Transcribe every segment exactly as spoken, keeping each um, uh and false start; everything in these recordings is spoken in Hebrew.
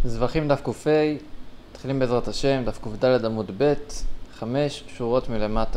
זבחים דף ק"ה, מתחילים בעזרת השם, דף ק"ד עמוד ב', חמש שורות מלמטה.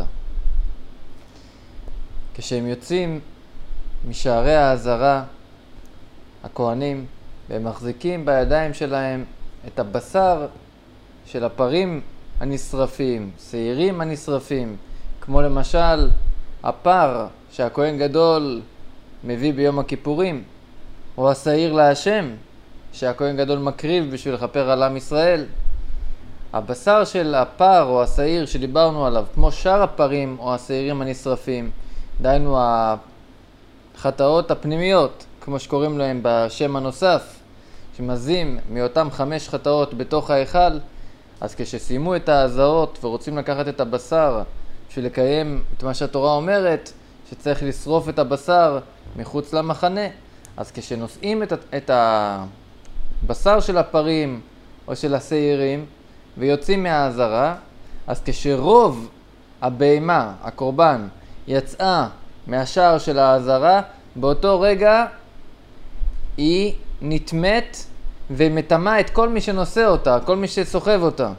כשהם יוצאים משערי העזרה, הכהנים, והם מחזיקים בידיים שלהם את הבשר של הפרים הנשרפים, שעירים הנשרפים, כמו למשל הפר שהכהן גדול מביא ביום הכיפורים, או השעיר להשם שהכהן גדול מקריב בשביל לכפר על עם ישראל. הבשר של הפר או השעיר שדיברנו עליו, כמו שאר הפרים או השעירים הנשרפים, דהיינו החטאות הפנימיות, כמו שקוראים להם בשם הנוסף, שמזים מאותם חמש חטאות בתוך ההיכל, אז כשסיימו את העזרות ורוצים לקחת את הבשר בשביל לקיים את מה שהתורה אומרת, שצריך לשרוף את הבשר מחוץ למחנה, אז כשנושאים את, את הבשר של הפרים או של השעירים ויוצאים מהעזרה, אז כשרוב הבהמה, הקורבן, יצאה מהשער של העזרה, באותו רגע היא נטמאת ומטמאה את כל מי שנושא אותה, כל מי שסוחב אותה.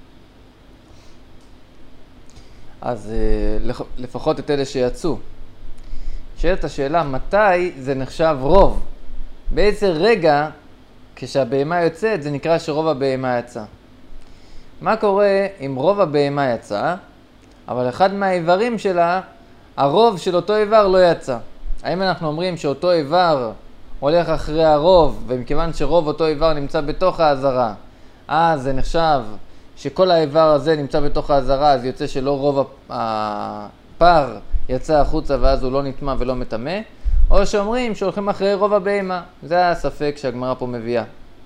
אז לפחות את אלה שיצאו. שאלת השאלה, מתי זה נחשב רוב? באיזה רגע כשהבהמה יוצאת זה נקרא שרוב הבהמה יצא? מה קורה אם רוב הבהמה יצא, אבל אחד מהאיברים שלה, הרוב של אותו איבר לא יצא? האם אנחנו אומרים שאותו איבר הולך אחרי הרוב, ומכיוון שרוב אותו איבר נמצא בתוך העזרה, אז זה נחשב שכל האיבר הזה נמצא בתוך העזרה, אז יוצא שלא רוב הפר יצא החוצה ואז הוא לא נטמא ולא מטמא, או שאומרים שהולכים אחרי רוב הבהמה. זה הספק שהגמרא פה מביאה.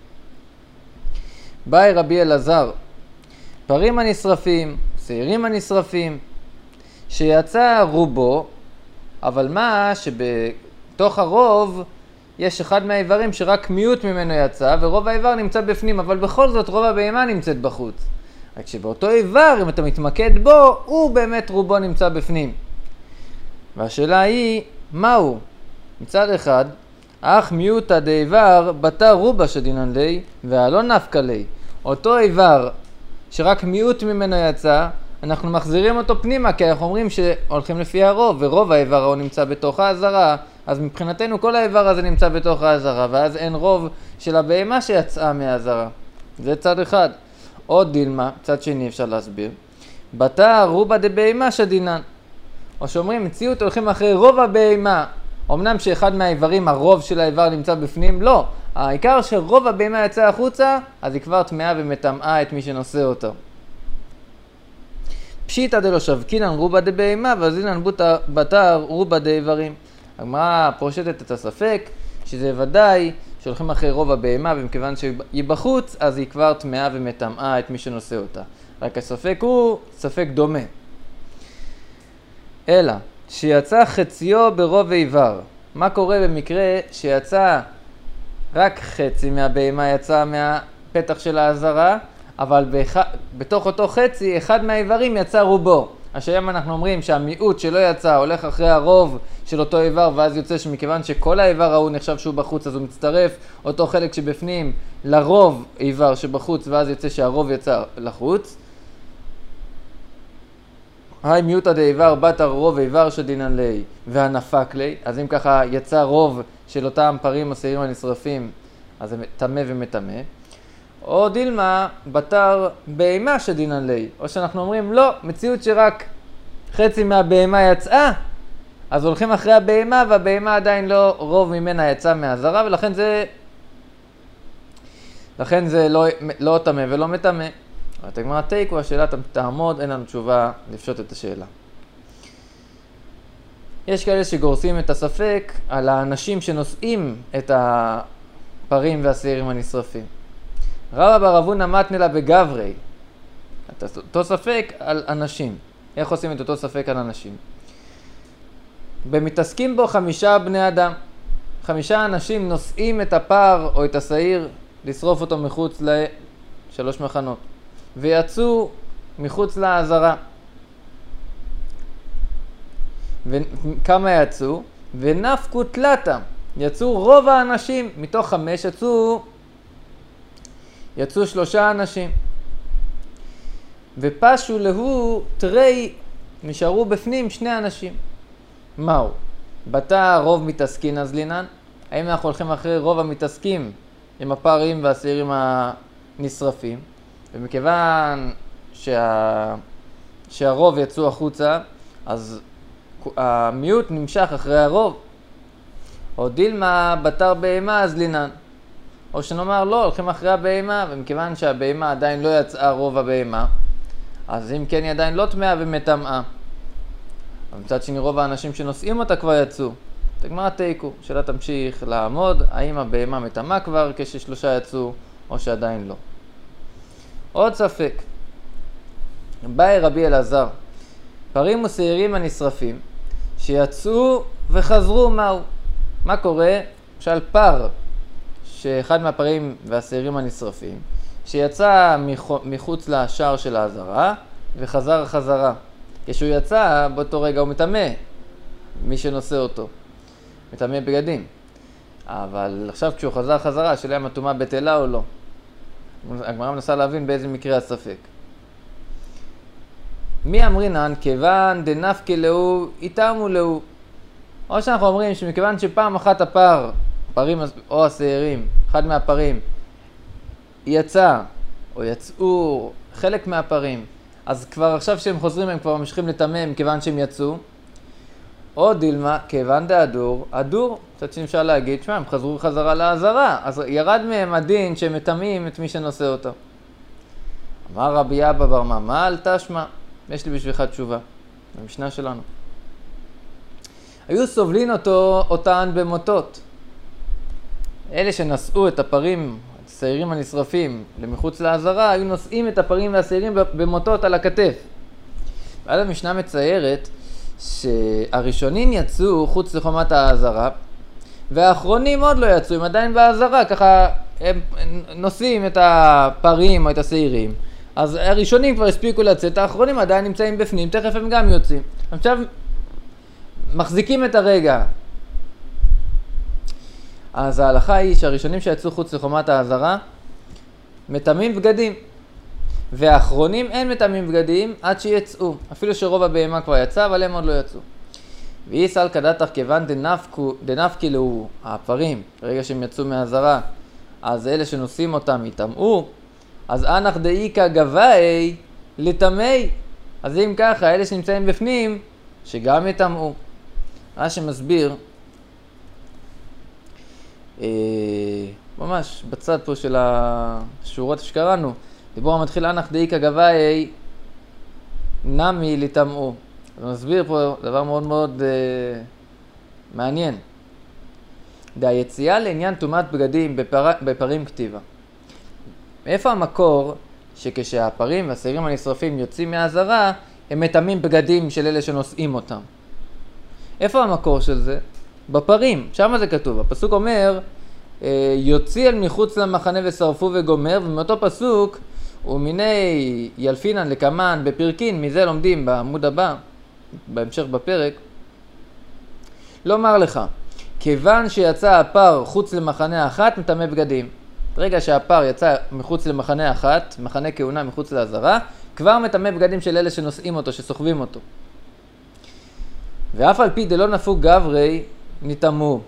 באי רבי אלעזר, פרים הנשרפים, שעירים הנשרפים, שיצא רובו, אבל מה שבתוך הרוב יש אחד מהאיברים שרק מיעוט ממנו יצא, ורוב האיבר נמצא בפנים, אבל בכל זאת רוב הבהמה נמצאת בחוץ. רק שבאותו איבר, אם אתה מתמקד בו, הוא באמת רובו נמצא בפנים. והשאלה היא, מהו? מצד אחד, אך מיעוטא דאיבר בתר רובה שדינן לי, והלא נפקא לי. אותו איבר שרק מיעוט ממנו יצא, אנחנו מחזירים אותו פנימה, כי אנחנו אומרים שהולכים לפי הרוב, ורוב האיבר הוא נמצא בתוך העזרה, אז מבחינתנו כל האיבר הזה נמצא בתוך העזרה, ואז אין רוב של הבהמה שיצאה מהעזרה. זה צד אחד. עוד דילמה, צד שני אפשר להסביר. בתר רובה דבהמה שדינן. או שאומרים, מציאות הולכים אחרי רוב הבהמה. אמנם שאחד מהאיברים, הרוב של האיבר נמצא בפנים, לא. העיקר שרוב הבהמה יצא החוצה, אז היא כבר טמאה ומטמאה את מי שנושא אותו. פשיטא דלא שבקינן רובה דבהמה, וזינן בתר רובה דאיברים. הגמרא פושטת את הספק, שזה ודאי שהולכים אחרי רוב הבהמה, ומכיוון שהיא בחוץ, אז היא כבר טמאה ומטמאה את מי שנושא אותה. רק הספק הוא ספק דומה. אלא, שיצא חציו ברוב איבר. מה קורה במקרה שיצא רק חצי מהבהמה יצא מהפתח של העזרה, אבל בח... בתוך אותו חצי, אחד מהאיברים יצא רובו. השאלה אנחנו אומרים שהמיעוט שלא יצא הולך אחרי הרוב של אותו איבר, ואז יוצא שמכיוון שכל האיבר ההוא נחשב שהוא בחוץ, אז הוא מצטרף אותו חלק שבפנים לרוב איבר שבחוץ, ואז יוצא שהרוב יצא לחוץ. היי מיעוטא דאיבר בתר רוב איבר שדינן לי והנפק לי, אז אם ככה יצא רוב של אותם פרים או שעירים הנשרפים, אז זה טמא ומטמא. או דילמה בתר בהמה שדינן לי, או שאנחנו אומרים לא, מציאות שרק חצי מהבהמה יצאה, אז הולכים אחרי הבהמה, והבהמה עדיין לא רוב ממנה יצא מהעזרה, ולכן זה לכן זה לא, לא טמא ולא מטמא. את הגמרא תיקו, השאלה תעמוד, אין לנו תשובה לפשוט את השאלה. יש כאלה שגורסים את הספק על האנשים שנושאים את הפרים והשעירים הנשרפים. רבא בר אבונא מתנא לה בגברי. אותו ספק על אנשים. איך עושים את אותו ספק על אנשים? במתעסקים בו חמישה בני אדם. חמישה אנשים נושאים את הפר או את השעיר לשרוף אותו מחוץ לשלוש מחנות. ויצאו מחוץ לעזרה. וכמה יצאו? ונפקו תלתה. יצאו רוב האנשים, מתוך חמש יצאו יצאו שלושה אנשים. ופשו להו תרי, נשארו בפנים שני אנשים. מהו? בתא רוב מתעסקין אז לינן? האם אנחנו הולכים אחרי רוב המתעסקים עם הפרים והשעירים הנשרפים? ומכיוון שה... שהרוב יצאו החוצה, אז המיעוט נמשך אחרי הרוב. או דילמה בתר בהמה אז לינן. או שנאמר לא, הולכים אחרי הבהמה, ומכיוון שהבהמה עדיין לא יצאה רוב הבהמה, אז אם כן היא עדיין לא טמאה ומטמאה. אבל מצד שני רוב האנשים שנושאים אותה כבר יצאו. תגמר תיקו, שאלה תמשיך לעמוד, האם הבהמה מטמאה כבר כששלושה יצאו, או שעדיין לא. עוד ספק. באי רבי אלעזר, פרים ושעירים הנשרפים, שיצאו וחזרו מהו? מה קורה? למשל פר, שאחד מהפרים והשעירים הנשרפים, שיצא מחוץ לשער של העזרה וחזר חזרה. כשהוא יצא, באותו רגע הוא מטמא, מי שנושא אותו. מטמא בגדים. אבל עכשיו כשהוא חזר חזרה, השאלה אם הטומאה בטלה או לא. הגמרא מנסה להבין באיזה מקרה הספק. מי אמרינן? כיוון דנפקי להו, איתמו להו. או שאנחנו אומרים שמכיוון שפעם אחת הפר, פרים או השעירים, אחד מהפרים, יצא או יצאו חלק מהפרים, אז כבר עכשיו שהם חוזרים הם כבר ממשיכים לטמא מכיוון שהם יצאו. או דילמה, כיוון דהדור, הדור, קצת שאפשר להגיד, שמה, הם חזרו חזרה לעזרה, אז ירד מהם הדין שהם מטמאים את מי שנושא אותו. אמר רבי אבא בר ממה, אל תשמע, יש לי בשבילך תשובה, במשנה שלנו. היו סובלין אותו, אותן במוטות. אלה שנשאו את הפרים, השעירים הנשרפים, למחוץ לעזרה, היו נושאים את הפרים והשעירים במוטות על הכתף. ועד המשנה מציירת שהראשונים יצאו חוץ לחומת העזרה, והאחרונים עוד לא יצאו, הם עדיין בעזרה, ככה הם נושאים את הפרים או את השעירים. אז הראשונים כבר הספיקו לצאת, האחרונים עדיין נמצאים בפנים, תכף הם גם יוצאים. עכשיו מחזיקים את הרגע. אז ההלכה היא שהראשונים שיצאו חוץ לחומת העזרה מטמאים בגדים, והאחרונים אין מטמאים בגדים עד שיצאו, אפילו שרוב הבהמה כבר יצא, אבל הם עוד לא יצאו. ואי סל כדתך כיוון דנפקי להו, הפרים, ברגע שהם יצאו מהעזרה, אז אלה שנושאים אותם יטמאו, אז אנח דאיקה גבאי לטמאי. אז אם ככה, אלה שנמצאים בפנים, שגם יטמאו. מה שמסביר, אה, ממש בצד פה של השורות שקראנו, דיבור המתחיל אנח דאיקה גבאי נמי לטמאו. אז מסביר פה דבר מאוד מאוד אה, מעניין. היציאה לעניין טומאת בגדים בפר... בפרים כתיבה. מאיפה המקור שכשהפרים והשעירים הנשרפים יוצאים מהעזרה, הם מטמאים בגדים של אלה שנושאים אותם? איפה המקור של זה? בפרים, שם זה כתוב. הפסוק אומר, יוציא אל מחוץ למחנה ושרפו וגומר, ומאותו פסוק, ומיני ילפינן לקמן בפרקין, מזה לומדים בעמוד הבא, בהמשך בפרק, לומר לך, כיוון שיצא הפר חוץ למחנה אחת, מטמא בגדים. ברגע שהפר יצא מחוץ למחנה אחת, מחנה כהונה מחוץ לעזרה, כבר מטמא בגדים של אלה שנושאים אותו, שסוחבים אותו. ואף על פי דלא נפוג גברי, נטמאו.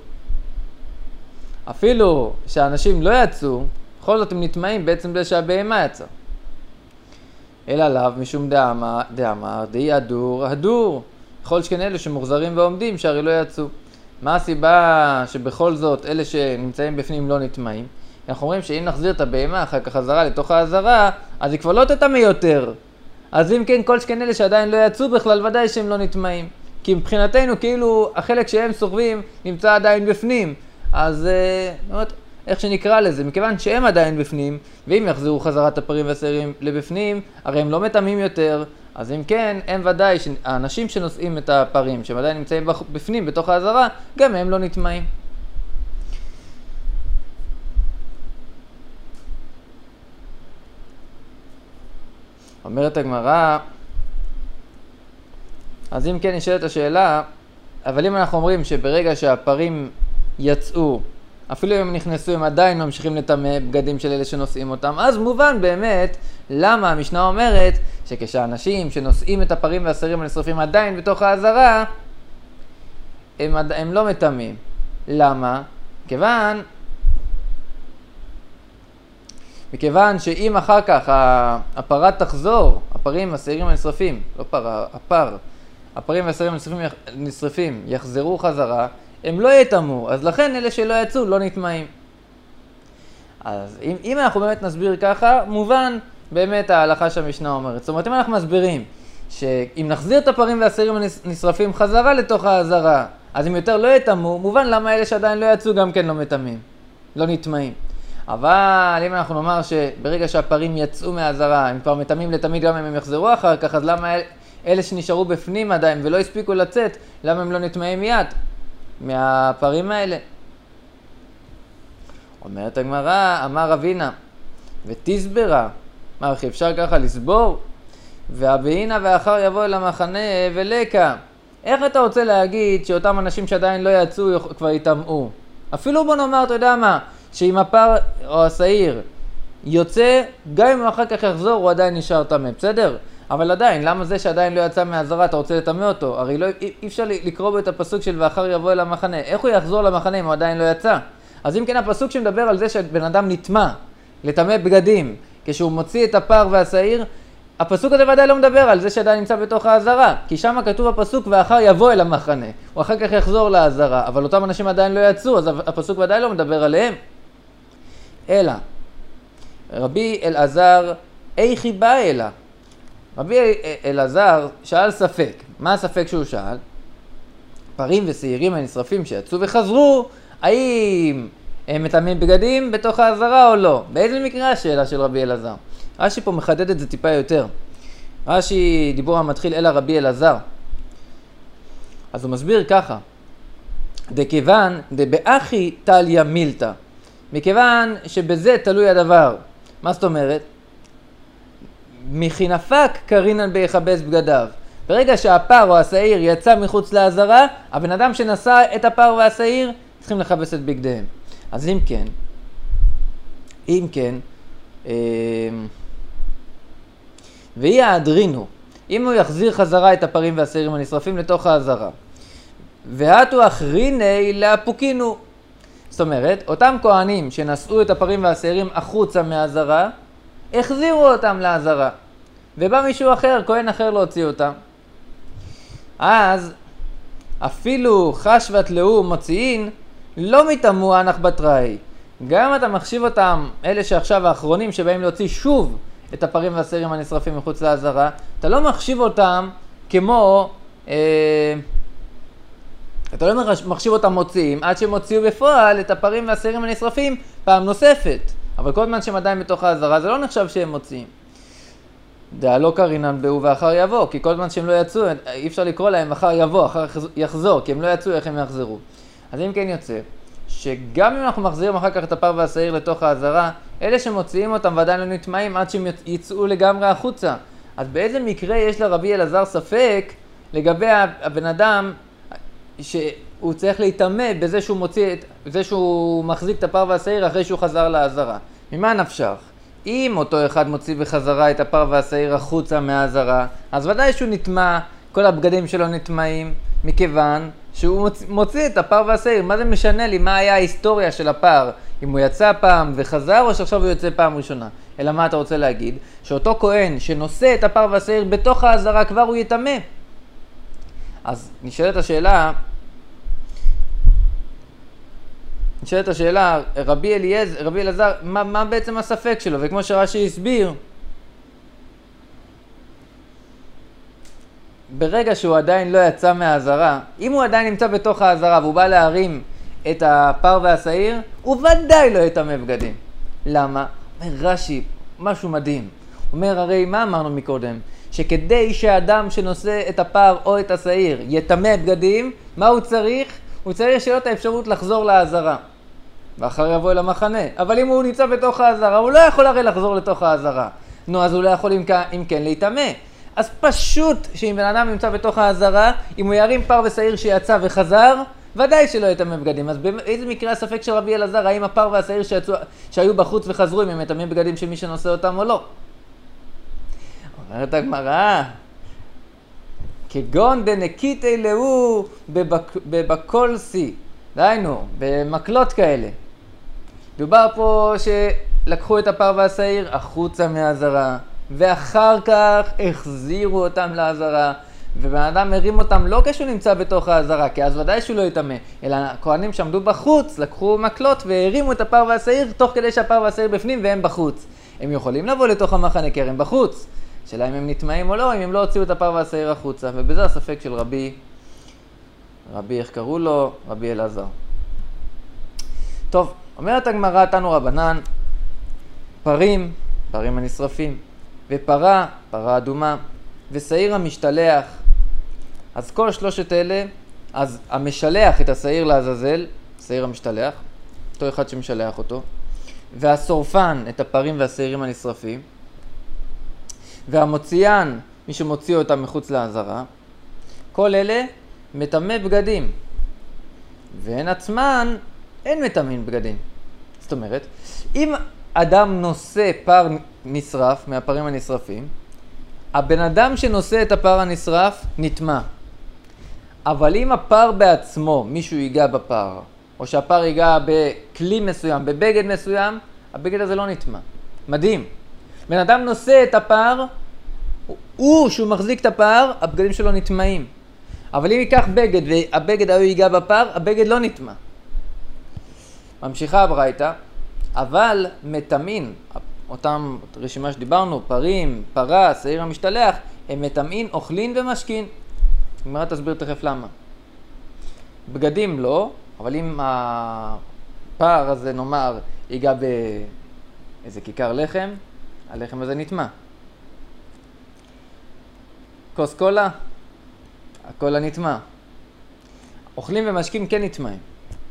אפילו שהאנשים לא יצאו, בכל זאת הם נטמאים בעצם בזה שהבהמה יצא. אלא לאו משום דאמר, דאמר, דאי הדור, הדור. בכל שכן אלה שמוחזרים ועומדים, שהרי לא יצאו. מה הסיבה שבכל זאת אלה שנמצאים בפנים לא נטמאים? אנחנו אומרים שאם נחזיר את הבהמה אחר כך חזרה לתוך העזרה, אז היא כבר לא תטמא יותר. אז אם כן, כל שכן אלה שעדיין לא יצאו בכלל, ודאי שהם לא נטמאים. כי מבחינתנו, כאילו, החלק שהם סוחבים נמצא עדיין בפנים. אז, אה, איך שנקרא לזה, מכיוון שהם עדיין בפנים, ואם יחזרו חזרת הפרים והשעירים לבפנים, הרי הם לא מטמאים יותר. אז אם כן, הם ודאי, האנשים שנושאים את הפרים, שהם עדיין נמצאים בפנים, בתוך העזרה, גם הם לא נטמאים. אומרת הגמרא, אז אם כן נשאלת השאלה, אבל אם אנחנו אומרים שברגע שהפרים יצאו, אפילו אם הם נכנסו, הם עדיין ממשיכים לטמא בגדים של אלה שנושאים אותם. אז מובן באמת למה המשנה אומרת שכשאנשים שנושאים את הפרים והשעירים הנשרפים עדיין בתוך העזרה, הם, הם לא מטמאים. למה? כיוון, מכיוון שאם אחר כך הפרה תחזור, הפרים והשעירים הנשרפים, לא פרה, הפר, הפרים והשעירים הנשרפים, נשרפים יחזרו חזרה, הם לא יטמאו, אז לכן אלה שלא יצאו לא נטמאים. אז אם, אם אנחנו באמת נסביר ככה, מובן באמת ההלכה שהמשנה אומרת. זאת אומרת, אם אנחנו מסבירים שאם נחזיר את הפרים והשעירים הנשרפים חזרה לתוך העזרה, אז אם יותר לא יטמאו, מובן למה אלה שעדיין לא יצאו גם כן לא מטמאים, לא נטמאים. אבל אם אנחנו נאמר שברגע שהפרים יצאו מהעזרה, הם כבר מטמאים לתמיד גם אם הם יחזרו אחר כך, אז למה אלה שנשארו בפנים עדיין ולא הספיקו לצאת, למה הם לא נטמאים מיד מהפרים האלה? אומרת הגמרא, אמר רבינה, ותסברה, מה, איך אפשר ככה לסבור? והבהינה ואחר יבוא אל המחנה ולקה. איך אתה רוצה להגיד שאותם אנשים שעדיין לא יצאו כבר יטמאו? אפילו בוא נאמר, אתה יודע מה, שאם הפר או השעיר יוצא, גם אם הוא אחר כך יחזור, הוא עדיין נשאר טמא, בסדר? אבל עדיין, למה זה שעדיין לא יצא מהעזרה, אתה רוצה לטמא אותו? הרי לא, אי, אי אפשר לקרוא בו את הפסוק של ואחר יבוא אל המחנה. איך הוא יחזור למחנה אם הוא עדיין לא יצא? אז אם כן, הפסוק שמדבר על זה שבן אדם נטמא, לטמא בגדים, כשהוא מוציא את הפר והשעיר, הפסוק הזה ודאי לא מדבר על זה שעדיין נמצא בתוך העזרה, כי שם כתוב הפסוק ואחר יבוא אל המחנה, הוא אחר כך יחזור לעזרה, אבל אותם אנשים עדיין לא יצאו, אז הפסוק ודאי לא מדבר עליהם. אלא, רבי אלעזר, איכי בא אלא. רבי אלעזר שאל ספק. מה הספק שהוא שאל? פרים ושעירים הנשרפים שיצאו וחזרו, האם הם מטמאים בגדים בתוך העזרה או לא? באיזה מקרה השאלה של רבי אלעזר? רש"י פה מחדד את זה טיפה יותר. רש"י דיבור המתחיל אלא רבי אלעזר. אז הוא מסביר ככה. דכיוון דבאחי תליה מילתא. מכיוון שבזה תלוי הדבר. מה זאת אומרת? מחינפק קרינן ביחבס בגדיו. ברגע שהפר או השעיר יצא מחוץ לעזרה, הבן אדם שנשא את הפר והשעיר צריכים לחבס את בגדיהם. אז אם כן, אם כן, והיא האדרינו, אם הוא יחזיר חזרה את הפרים והשעירים הנשרפים לתוך העזרה, והתו אחריני להפוקינו. זאת אומרת, אותם כהנים שנשאו את הפרים והשעירים החוצה מהעזרה, החזירו אותם לעזרה, ובא מישהו אחר, כהן אחר להוציא אותם. אז אפילו חשבת לאו מוציאין, לא מתאמו אנח בתראי. גם אתה מחשיב אותם, אלה שעכשיו האחרונים שבאים להוציא שוב את הפרים והשעירים הנשרפים מחוץ לעזרה, אתה לא מחשיב אותם כמו, אה, אתה לא מחשיב אותם מוציאים, עד שהם הוציאו בפועל את הפרים והשעירים הנשרפים פעם נוספת. אבל כל זמן שהם עדיין בתוך העזרה, זה לא נחשב שהם מוציאים. דעה לא קרינן באו ואחר יבוא, כי כל זמן שהם לא יצאו, אי אפשר לקרוא להם אחר יבוא, אחר יחזור, כי הם לא יצאו, איך הם יחזרו. אז אם כן יוצא, שגם אם אנחנו מחזירים אחר כך את הפר והשעיר לתוך העזרה, אלה שמוציאים אותם ועדיין לא נטמעים עד שהם יצאו לגמרי החוצה. אז באיזה מקרה יש לרבי אלעזר ספק לגבי הבן אדם שהוא צריך להתאמה בזה שהוא מוציא, בזה שהוא מחזיק את הפר והשעיר אחרי שהוא חזר לעזרה. ממה נפשך? אם אותו אחד מוציא בחזרה את הפר והשעיר החוצה מהעזרה, אז ודאי שהוא נטמע, כל הבגדים שלו נטמעים, מכיוון שהוא מוציא את הפר והשעיר. מה זה משנה לי? מה היה ההיסטוריה של הפר? אם הוא יצא פעם וחזר או שעכשיו הוא יוצא פעם ראשונה? אלא מה אתה רוצה להגיד? שאותו כהן שנושא את הפר והשעיר בתוך העזרה כבר הוא יטמא. אז נשאלת השאלה, נשאלת השאלה, רבי אליעזר, רבי אלעזר, מה, מה בעצם הספק שלו? וכמו שרש"י הסביר, ברגע שהוא עדיין לא יצא מהעזרה, אם הוא עדיין נמצא בתוך העזרה והוא בא להרים את הפר והשעיר, הוא ודאי לא יטמא בגדים. למה? אומר רש"י, משהו מדהים. הוא אומר, הרי מה אמרנו מקודם? שכדי שהאדם שנושא את הפר או את השעיר יטמא בגדים, מה הוא צריך? הוא צריך שיהיה לו את האפשרות לחזור לעזרה. ואחר יבוא אל המחנה. אבל אם הוא נמצא בתוך העזרה, הוא לא יכול הרי לחזור לתוך העזרה. נו, אז הוא לא יכול אם, אם כן להתאמה. אז פשוט שאם בן אדם נמצא בתוך העזרה, אם הוא ירים פר ושעיר שיצא וחזר, ודאי שלא יטמא בגדים. אז באיזה מקרה הספק של רבי אלעזר, האם הפר והשעיר שיצאו, שהיו בחוץ וחזרו, אם הם יטמא בגדים של מי שנושא אותם או לא? אומרת הגמרא, כגון דנקיטי לאו בבקולסי, דהיינו, במקלות כאלה. דובר פה שלקחו את הפר והשעיר החוצה מהעזרה, ואחר כך החזירו אותם לעזרה, ובן אדם הרים אותם לא כשהוא נמצא בתוך העזרה, כי אז ודאי שהוא לא יטמא, אלא הכהנים שעמדו בחוץ, לקחו מקלות והרימו את הפר והשעיר, תוך כדי שהפר והשעיר בפנים והם בחוץ. הם יכולים לבוא לתוך המחנה כי הם בחוץ. שאלה אם הם נטמאים או לא, אם הם לא הוציאו את הפר והשעיר החוצה, ובזה הספק של רבי, רבי איך קראו לו? רבי אלעזר. טוב, אומרת הגמרא, תנו רבנן, פרים, פרים הנשרפים, ופרה, פרה אדומה, ושעיר המשתלח. אז כל שלושת אלה, אז המשלח את השעיר לעזאזל, שעיר המשתלח, אותו אחד שמשלח אותו, והשורפן את הפרים והשעירים הנשרפים, והמוציאן, מי שמוציא אותם מחוץ לעזרה, כל אלה מטמא בגדים, והן עצמן אין מטמאים בגדים. זאת אומרת, אם אדם נושא פר נשרף מהפרים הנשרפים, הבן אדם שנושא את הפר הנשרף נטמא. אבל אם הפר בעצמו, מישהו ייגע בפר, או שהפר ייגע בכלי מסוים, בבגד מסוים, הבגד הזה לא נטמא. מדהים. בן אדם נושא את הפר, הוא שהוא מחזיק את הפר, הבגדים שלו נטמאים. אבל אם ייקח בגד והבגד ההוא ייגע בפר, הבגד לא נטמא. ממשיכה הברייתא, אבל מטמאים, אותם רשימה שדיברנו, פרים, פרה, שעיר המשתלח, הם מטמאים, אוכלין ומשכין. הגמרא תסביר תכף למה. בגדים לא, אבל אם הפר הזה נאמר ייגע באיזה כיכר לחם, הלחם הזה נטמא. כוס קולה, הקולה נטמא. אוכלים ומשקים כן נטמאים.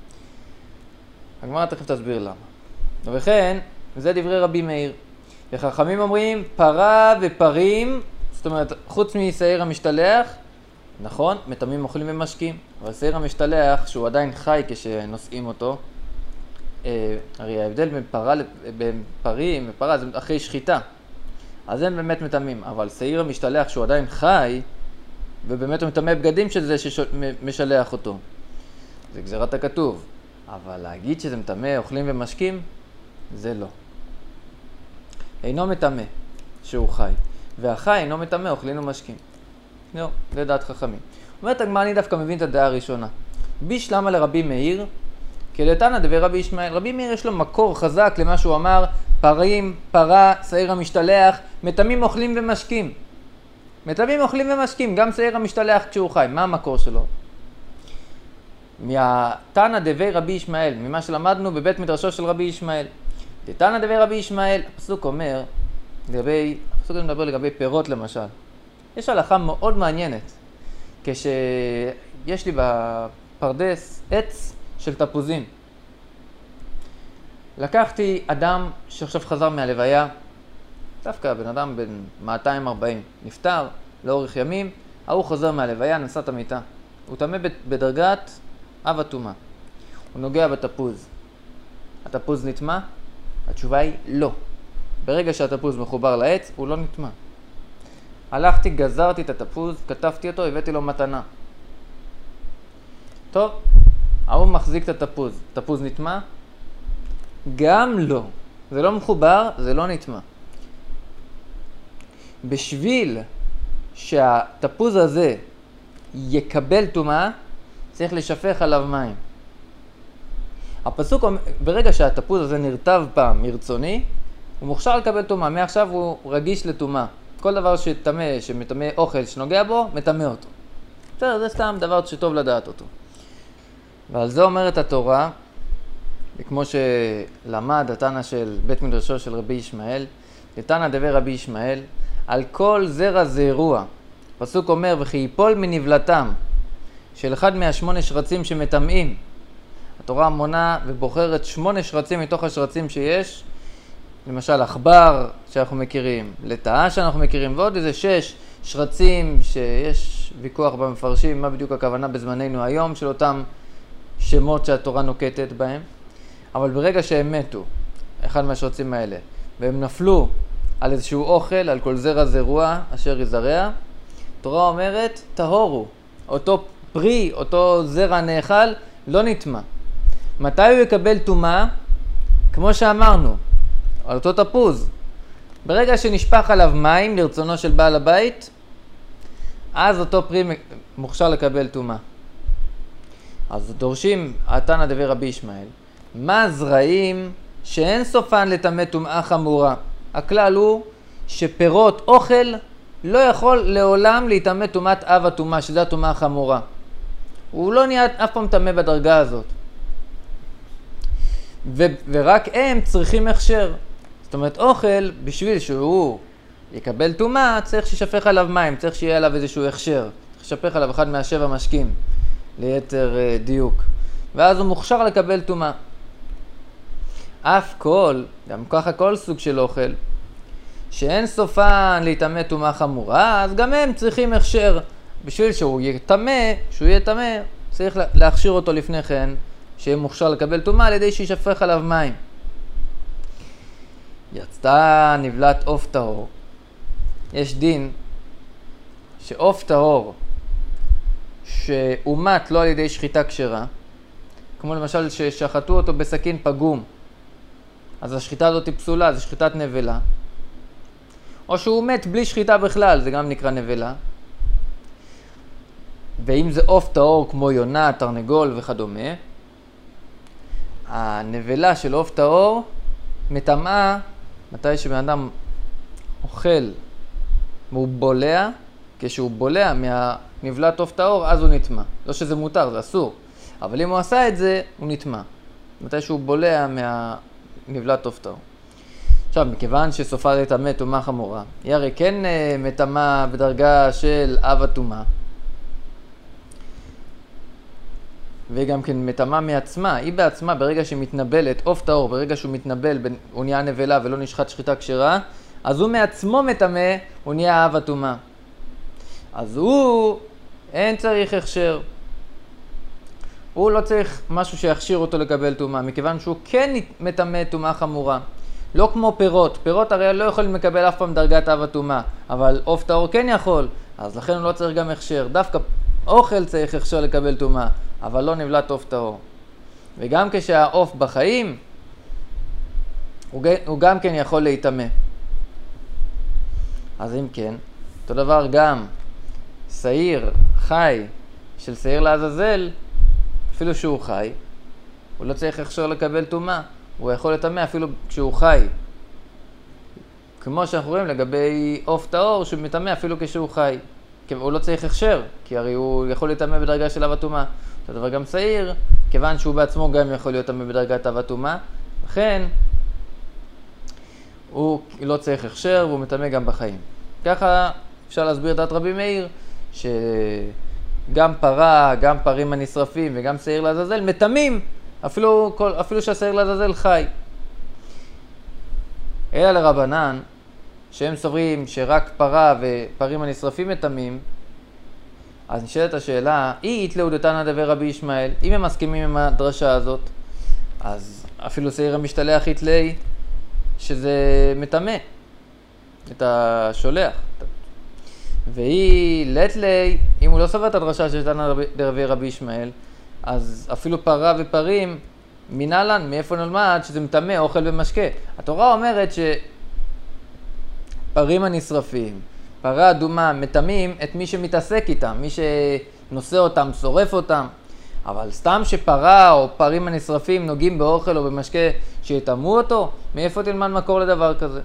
הגמרא תכף תסביר למה. ובכן, זה דברי רבי מאיר. וחכמים אומרים, פרה ופרים, זאת אומרת, חוץ משעיר המשתלח, נכון, מטמאים, אוכלים ומשקים. אבל שעיר המשתלח, שהוא עדיין חי כשנושאים אותו, אה, הרי ההבדל בין, פרה, בין פרים ופרה זה אחרי שחיטה. אז הם באמת מטמאים. אבל שעיר המשתלח, שהוא עדיין חי, ובאמת הוא מטמא בגדים של זה שמשלח אותו. זה גזירת הכתוב. אבל להגיד שזה מטמא, אוכלים ומשקים, זה לא. אינו מטמא שהוא חי, והחי אינו מטמא, אוכלים ומשקים. לא, זה דעת חכמים. אומרת הגמרא, אני דווקא מבין את הדעה הראשונה. בישלמה לרבי מאיר, כדתנא דבי רבי ישמעאל. רבי מאיר יש לו מקור חזק למה שהוא אמר, פרים, פרה, שעיר המשתלח, מטמאים, אוכלים ומשקים. מטמאים, אוכלים ומשקים, גם שעיר המשתלח כשהוא חי. מה המקור שלו? מהתנא דבי רבי ישמעאל, ממה שלמדנו בבית מדרשו של רבי ישמעאל. תנא דבי רבי ישמעאל, הפסוק אומר, לגבי, הפסוק מדבר לגבי פירות למשל. יש הלכה מאוד מעניינת, כשיש לי בפרדס עץ של תפוזים. לקחתי אדם שעכשיו חזר מהלוויה, דווקא בן אדם בן מאתיים וארבעים, נפטר לאורך ימים, ההוא חוזר מהלוויה, נשא את המיטה. הוא טמא בדרגת אב הטומאה. הוא נוגע בתפוז. התפוז נטמא? התשובה היא לא. ברגע שהתפוז מחובר לעץ, הוא לא נטמא. הלכתי, גזרתי את התפוז, כתבתי אותו, הבאתי לו מתנה. טוב, ההוא מחזיק את התפוז. תפוז נטמא? גם לא. זה לא מחובר, זה לא נטמא. בשביל שהתפוז הזה יקבל טומאה, צריך לשפך עליו מים. הפסוק, ברגע שהתפוז הזה נרטב פעם מרצוני, הוא מוכשר לקבל טומאה. מעכשיו הוא רגיש לטומאה. כל דבר שטמא, שמטמא אוכל שנוגע בו, מטמא אותו. בסדר, זה סתם דבר שטוב לדעת אותו. ועל זה אומרת התורה, וכמו שלמד התנא של בית מדרשו של רבי ישמעאל, תנא דבי רבי ישמעאל, על כל זרע זרוע. פסוק אומר, וכי ייפול מנבלתם של אחד מהשמונה שרצים שמטמאים. התורה מונה ובוחרת שמונה שרצים מתוך השרצים שיש, למשל עכבר שאנחנו מכירים, לטאה שאנחנו מכירים, ועוד איזה שש שרצים שיש ויכוח במפרשים, מה בדיוק הכוונה בזמננו היום של אותם שמות שהתורה נוקטת בהם, אבל ברגע שהם מתו, אחד מהשרצים האלה, והם נפלו על איזשהו אוכל, על כל זרע זרוע אשר יזרע, התורה אומרת, טהורו. אותו פרי, אותו זרע נאכל, לא נטמא. מתי הוא יקבל טומאה? כמו שאמרנו, על אותו תפוז. ברגע שנשפך עליו מים לרצונו של בעל הבית, אז אותו פרי מוכשר לקבל טומאה. אז דורשים התנא דבי רבי ישמעאל, מה זרעים שאין סופן לטמא טומאה חמורה? הכלל הוא שפירות אוכל לא יכול לעולם להיטמא טומאת אב הטומאה, שזה הטומאה החמורה. הוא לא נהיה אף פעם טמא בדרגה הזאת. ו- ורק הם צריכים הכשר. זאת אומרת, אוכל, בשביל שהוא יקבל טומאה, צריך שישפך עליו מים, צריך שיהיה עליו איזשהו הכשר. צריך לשפך עליו אחד מהשבע משקים, ליתר uh, דיוק. ואז הוא מוכשר לקבל טומאה. אף כל, גם ככה כל סוג של אוכל, שאין סופן להיטמא טומאה חמורה, אז גם הם צריכים הכשר. בשביל שהוא יהיה טמא, שהוא יהיה טמא, צריך להכשיר אותו לפני כן, שיהיה מוכשר לקבל טומאה על ידי שישפך עליו מים. יצתה נבלת עוף טהור. יש דין שעוף טהור שאומת לא על ידי שחיטה כשרה, כמו למשל ששחטו אותו בסכין פגום, אז השחיטה הזאת היא פסולה, זה שחיטת נבלה. או שהוא מת בלי שחיטה בכלל, זה גם נקרא נבלה. ואם זה עוף טהור כמו יונה, תרנגול וכדומה, הנבלה של עוף טהור מטמאה מתי שבן אדם אוכל והוא בולע, כשהוא בולע מהנבלת עוף טהור, אז הוא נטמא. לא שזה מותר, זה אסור. אבל אם הוא עשה את זה, הוא נטמא. מתי שהוא בולע מהנבלת עוף טהור. עכשיו, מכיוון שסופה לטמא טומאה חמורה, היא הרי כן מטמאה בדרגה של אב הטומאה, והיא גם כן מטמאה מעצמה. היא בעצמה, ברגע שהיא מתנבלת, עוף טהור, ברגע שהוא מתנבל, הוא נהיה נבלה ולא נשחט שחיטה כשרה, אז הוא מעצמו מטמא, הוא נהיה אב הטומאה. אז הוא, אין צריך הכשר. הוא לא צריך משהו שיכשיר אותו לקבל טומאה, מכיוון שהוא כן מטמא טומאה חמורה. לא כמו פירות. פירות הרי לא יכולים לקבל אף פעם דרגת אב הטומאה, אבל עוף טהור כן יכול, אז לכן הוא לא צריך גם הכשר. דווקא אוכל צריך הכשר לקבל טומאה, אבל לא נבלת עוף טהור. וגם כשהעוף בחיים, הוא גם כן יכול להיטמא. אז אם כן, אותו דבר גם שעיר חי של שעיר לעזאזל, אפילו שהוא חי, הוא לא צריך הכשר לקבל טומאה, הוא יכול לטמא אפילו כשהוא חי. כמו שאנחנו רואים לגבי עוף טהור שמטמא אפילו כשהוא חי. הוא לא צריך הכשר, כי הרי הוא יכול להיטמא בדרגה של אב הטומאה. אותו דבר גם שעיר, כיוון שהוא בעצמו גם יכול להיות טמא בדרגת אב הטומאה, לכן הוא לא צריך הכשר והוא מטמא גם בחיים. ככה אפשר להסביר את דעת רבי מאיר, שגם פרה, גם פרים הנשרפים וגם שעיר לעזאזל מטמאים, אפילו, כל, אפילו שהשעיר לעזאזל חי. אלא לרבנן, שהם סוברים שרק פרה ופרים הנשרפים מטמאים, אז נשאלת השאלה, אי יתלאו דתנא דבי רבי ישמעאל, אם הם מסכימים עם הדרשה הזאת, אז אפילו שעיר המשתלח יתלאי שזה מטמא את השולח. והיא לטלי, אם הוא לא סבר את הדרשה של תנא דבי רבי ישמעאל, אז אפילו פרה ופרים, מנהלן, מאיפה נלמד שזה מטמא אוכל ומשקה. התורה אומרת שפרים הנשרפים, פרה אדומה, מטמאים את מי שמתעסק איתם, מי שנושא אותם, שורף אותם. אבל סתם שפרה או פרים הנשרפים נוגעים באוכל או במשקה שיטמאו אותו, מאיפה תלמד מקור לדבר כזה?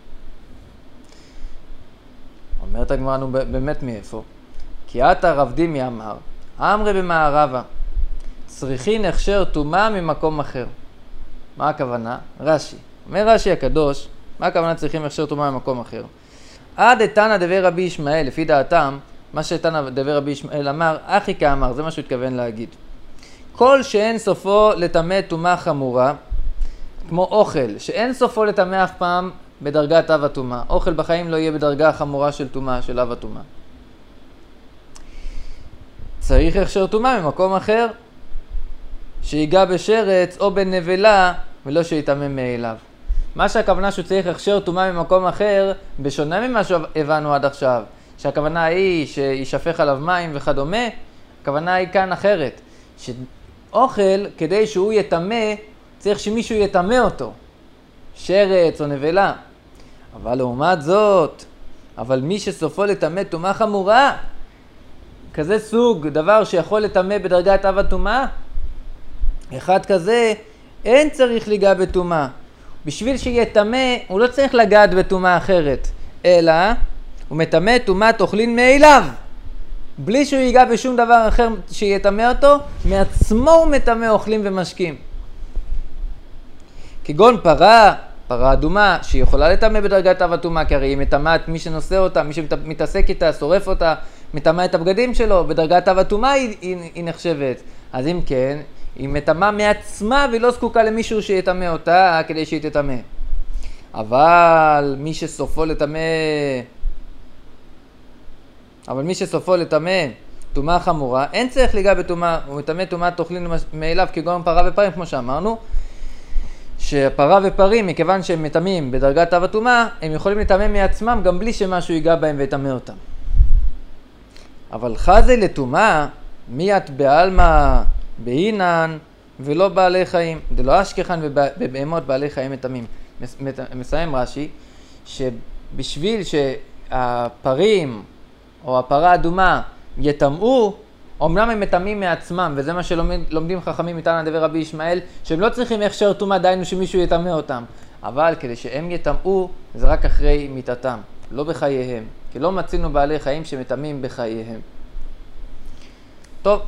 אומרת הגמרא, נו באמת מאיפה? כי עתה רב דימי אמר, אמרי במערבה, צריכין הכשר טומאה ממקום אחר. מה הכוונה? רש"י. אומר רש"י הקדוש, מה הכוונה צריכים הכשר טומאה ממקום אחר? עד תנא דבי רבי ישמעאל, לפי דעתם, מה שתנא דבי רבי ישמעאל אמר, אחי כאמר, זה מה שהוא התכוון להגיד. כל שאין סופו לטמא טומאה חמורה, כמו אוכל, שאין סופו לטמא אף פעם בדרגת אב הטומאה. אוכל בחיים לא יהיה בדרגה חמורה של טומאה, של אב הטומאה. צריך הכשר טומאה ממקום אחר. שיגע בשרץ או בנבלה ולא שיתאמם מאליו. מה שהכוונה שהוא צריך הכשר טומאה ממקום אחר, בשונה ממה שהבנו עד עכשיו, שהכוונה היא שישפך עליו מים וכדומה, הכוונה היא כאן אחרת, שאוכל כדי שהוא יטמא צריך שמישהו יטמא אותו, שרץ או נבלה. אבל לעומת זאת, אבל מי שסופו לטמא טומאה חמורה, כזה סוג דבר שיכול לטמא בדרגת אב הטומאה, אחד כזה אין צריך ליגע בטומאה. בשביל שיהיה טמא הוא לא צריך לגעת בטומאה אחרת, אלא הוא מטמא טומאת אוכלין מאליו, בלי שהוא ייגע בשום דבר אחר שיטמא אותו, מעצמו הוא מטמא אוכלים ומשקים. כגון פרה, פרה אדומה, שהיא יכולה לטמא בדרגת אב הטומאה, כי הרי היא מטמאת מי שנושא אותה, מי שמתעסק איתה, שורף אותה, מטמא את הבגדים שלו, בדרגת אב הטומאה היא, היא, היא נחשבת. אז אם כן, היא מטמאה מעצמה והיא לא זקוקה למישהו שיטמא אותה כדי שהיא תטמא. אבל מי שסופו לטמא, אבל מי שסופו לטמא טומאה חמורה, אין צריך ליגע בטומאה, הוא מטמא טומאת אוכלין מאליו, כגון פרה ופרים, כמו שאמרנו, שפרה ופרים, מכיוון שהם מטמאים בדרגת אב הטומאה, הם יכולים לטמא מעצמם גם בלי שמשהו ייגע בהם ויטמא אותם. אבל חזי לטומאה, מיית בעלמא בהינן ולא בעלי חיים, דלא אשכחן ובהמות בעלי חיים מטמאים. מסיים רש"י, שבשביל שהפרים או הפרה האדומה יטמאו, אמנם הם מטמאים מעצמם, וזה מה שלומדים חכמים מתנא דבר רבי ישמעאל, שהם לא צריכים הכשר טומאה, דהיינו שמישהו יטמא אותם. אבל כדי שהם יטמאו, זה רק אחרי מיתתם, לא בחייהם. כי לא מצינו בעלי חיים שמטמאים בחייהם. טוב.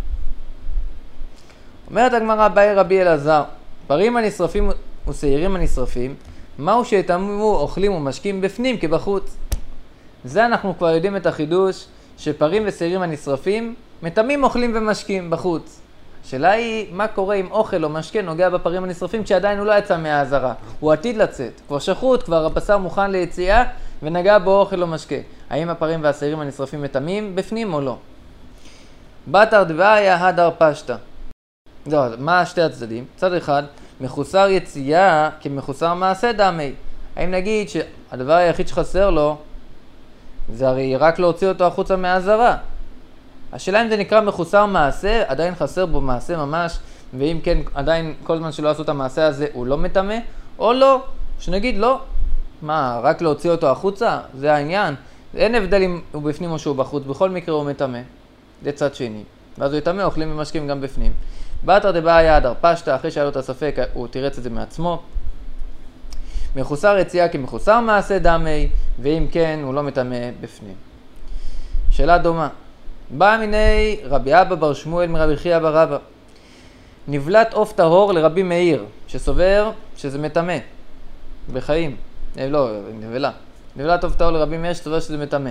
אומרת הגמרא, באי רבי אלעזר, פרים הנשרפים ושעירים הנשרפים, מהו שיטמאו אוכלים ומשקים בפנים כבחוץ? זה אנחנו כבר יודעים את החידוש, שפרים ושעירים הנשרפים מטמאים אוכלים ומשקים בחוץ. השאלה היא, מה קורה אם אוכל או משקה נוגע בפרים הנשרפים כשעדיין הוא לא יצא מהעזרה? הוא עתיד לצאת, כבר שחוט, כבר הבשר מוכן ליציאה ונגע בו אוכל או משקה. האם הפרים והשעירים הנשרפים מטמאים בפנים או לא? בתר דבעיה הדר פשטה. לא, מה שתי הצדדים? צד אחד, מחוסר יציאה כמחוסר מעשה דמי. האם נגיד שהדבר היחיד שחסר לו זה הרי רק להוציא אותו החוצה מהעזרה? השאלה אם זה נקרא מחוסר מעשה, עדיין חסר בו מעשה ממש, ואם כן עדיין כל זמן שלא עשו את המעשה הזה הוא לא מטמא, או לא, שנגיד לא. מה, רק להוציא אותו החוצה? זה העניין. אין הבדל אם הוא בפנים או שהוא בחוץ, בכל מקרה הוא מטמא. זה צד שני. ואז הוא יטמא, אוכלים ומשקים גם בפנים. בתר דבעיה הדר פשטה, אחרי שהיה לו את הספק, הוא תירץ את זה מעצמו. מחוסר יציאה כמחוסר מעשה דמי, ואם כן, הוא לא מטמא בפנים. שאלה דומה. בא מיני רבי אבא בר שמואל מרבי חייא בר אבא. נבלת עוף טהור לרבי מאיר, שסובר שזה מטמא בחיים. אה, לא, נבלה. נבלת עוף טהור לרבי מאיר שסובר שזה מטמא.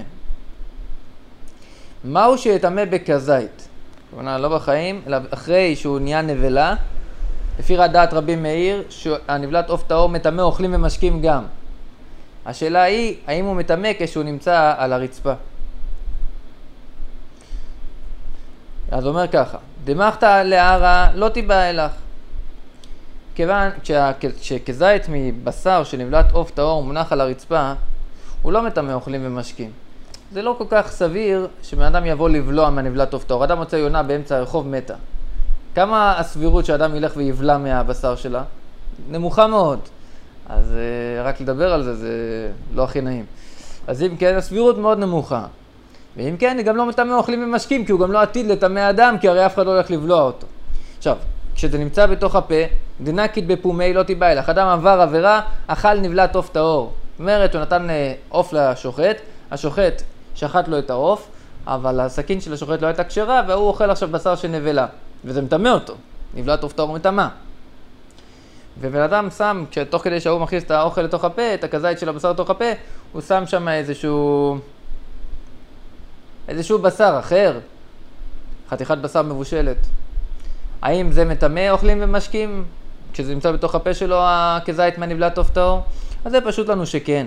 מהו שיטמא בכזית? כלומר, לא בחיים, אלא אחרי שהוא נהיה נבלה, לפי דעת רבי מאיר, שהנבלת עוף טהור מטמא אוכלים ומשקים גם. השאלה היא, האם הוא מטמא כשהוא נמצא על הרצפה? אז הוא אומר ככה, דמחת לערה לא תיבא אלך. כיוון שכזית מבשר שנבלת עוף טהור מונח על הרצפה, הוא לא מטמא אוכלים ומשקים. זה לא כל כך סביר שבן אדם יבוא לבלוע מהנבלת עוף טהור. אדם מוצא יונה באמצע הרחוב מתה. כמה הסבירות שאדם ילך ויבלע מהבשר שלה? נמוכה מאוד. אז רק לדבר על זה, זה לא הכי נעים. אז אם כן, הסבירות מאוד נמוכה. ואם כן, היא גם לא מטמא אוכלים ומשקים, כי הוא גם לא עתיד לטמא אדם, כי הרי אף אחד לא הולך לבלוע אותו. עכשיו, כשזה נמצא בתוך הפה, דנקית בפומי לא תיבא אלך. אדם עבר עבירה, אכל נבלת עוף טהור. זאת אומרת, הוא נתן עוף לשוחט, השוחט שחט לו את העוף, אבל הסכין של השוחט לא הייתה כשרה, והוא אוכל עכשיו בשר של נבלה. וזה מטמא אותו. נבלת עוף טהור מטמא. ובן אדם שם, תוך כדי שהוא מכניס את האוכל לתוך הפה, את הכזית של הבשר לתוך הפה, הוא שם שם איזשהו, איזשהו בשר אחר, חתיכת בשר מבושלת. האם זה מטמא אוכלים ומשקים? כשזה נמצא בתוך הפה שלו הכזית מהנבלת עוף טהור? אז זה פשוט לנו שכן.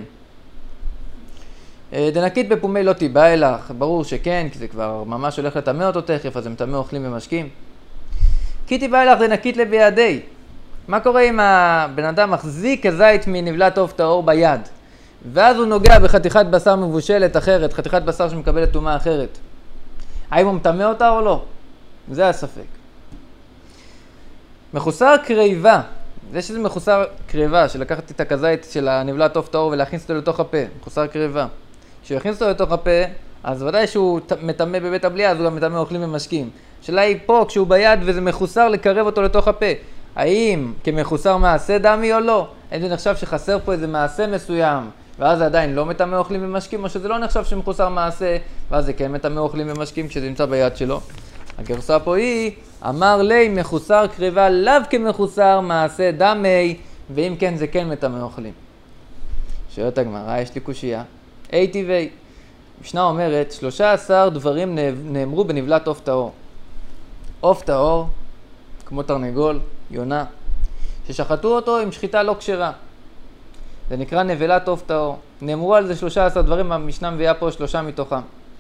דנקית בפומי לא תיבא אלך, ברור שכן, כי זה כבר ממש הולך לטמא אותו תכף, אז זה מטמא אוכלים ומשקים. כי תיבא לך דנקית לבידי. מה קורה אם הבן אדם מחזיק כזית מנבלת עוף טהור ביד, ואז הוא נוגע בחתיכת בשר מבושלת אחרת, חתיכת בשר שמקבלת טומאה אחרת? האם הוא מטמא אותה או לא? זה הספק. מחוסר קריבה, זה שזה מחוסר קריבה, שלקחתי את הכזית של הנבלת עוף טהור ולהכניס אותו לתוך הפה, מחוסר קריבה. כשהוא יכניס אותו לתוך הפה, אז ודאי שהוא מטמא בבית הבליעה, אז הוא גם מטמא אוכלים ומשקים. השאלה היא פה, כשהוא ביד וזה מחוסר, לקרב אותו לתוך הפה. האם כמחוסר מעשה דמי או לא? האם זה נחשב שחסר פה איזה מעשה מסוים, ואז זה עדיין לא מטמא אוכלים ומשקים, או שזה לא נחשב שמחוסר מעשה, ואז זה כן מטמא אוכלים ומשקים כשזה נמצא ביד שלו? הגרסה פה היא, אמר לי מחוסר קריבה לאו כמחוסר מעשה דמי, ואם כן זה כן מטמא אוכלים. שואלת הגמרא, יש לי קושייה. אי טבעי. משנה אומרת, שלושה עשר דברים נאמרו בנבלת עוף טהור. עוף טהור, כמו תרנגול, יונה, ששחטו אותו עם שחיטה לא כשרה. זה נקרא נבלת עוף טהור. נאמרו על זה שלושה עשר דברים, המשנה מביאה פה שלושה מתוכם.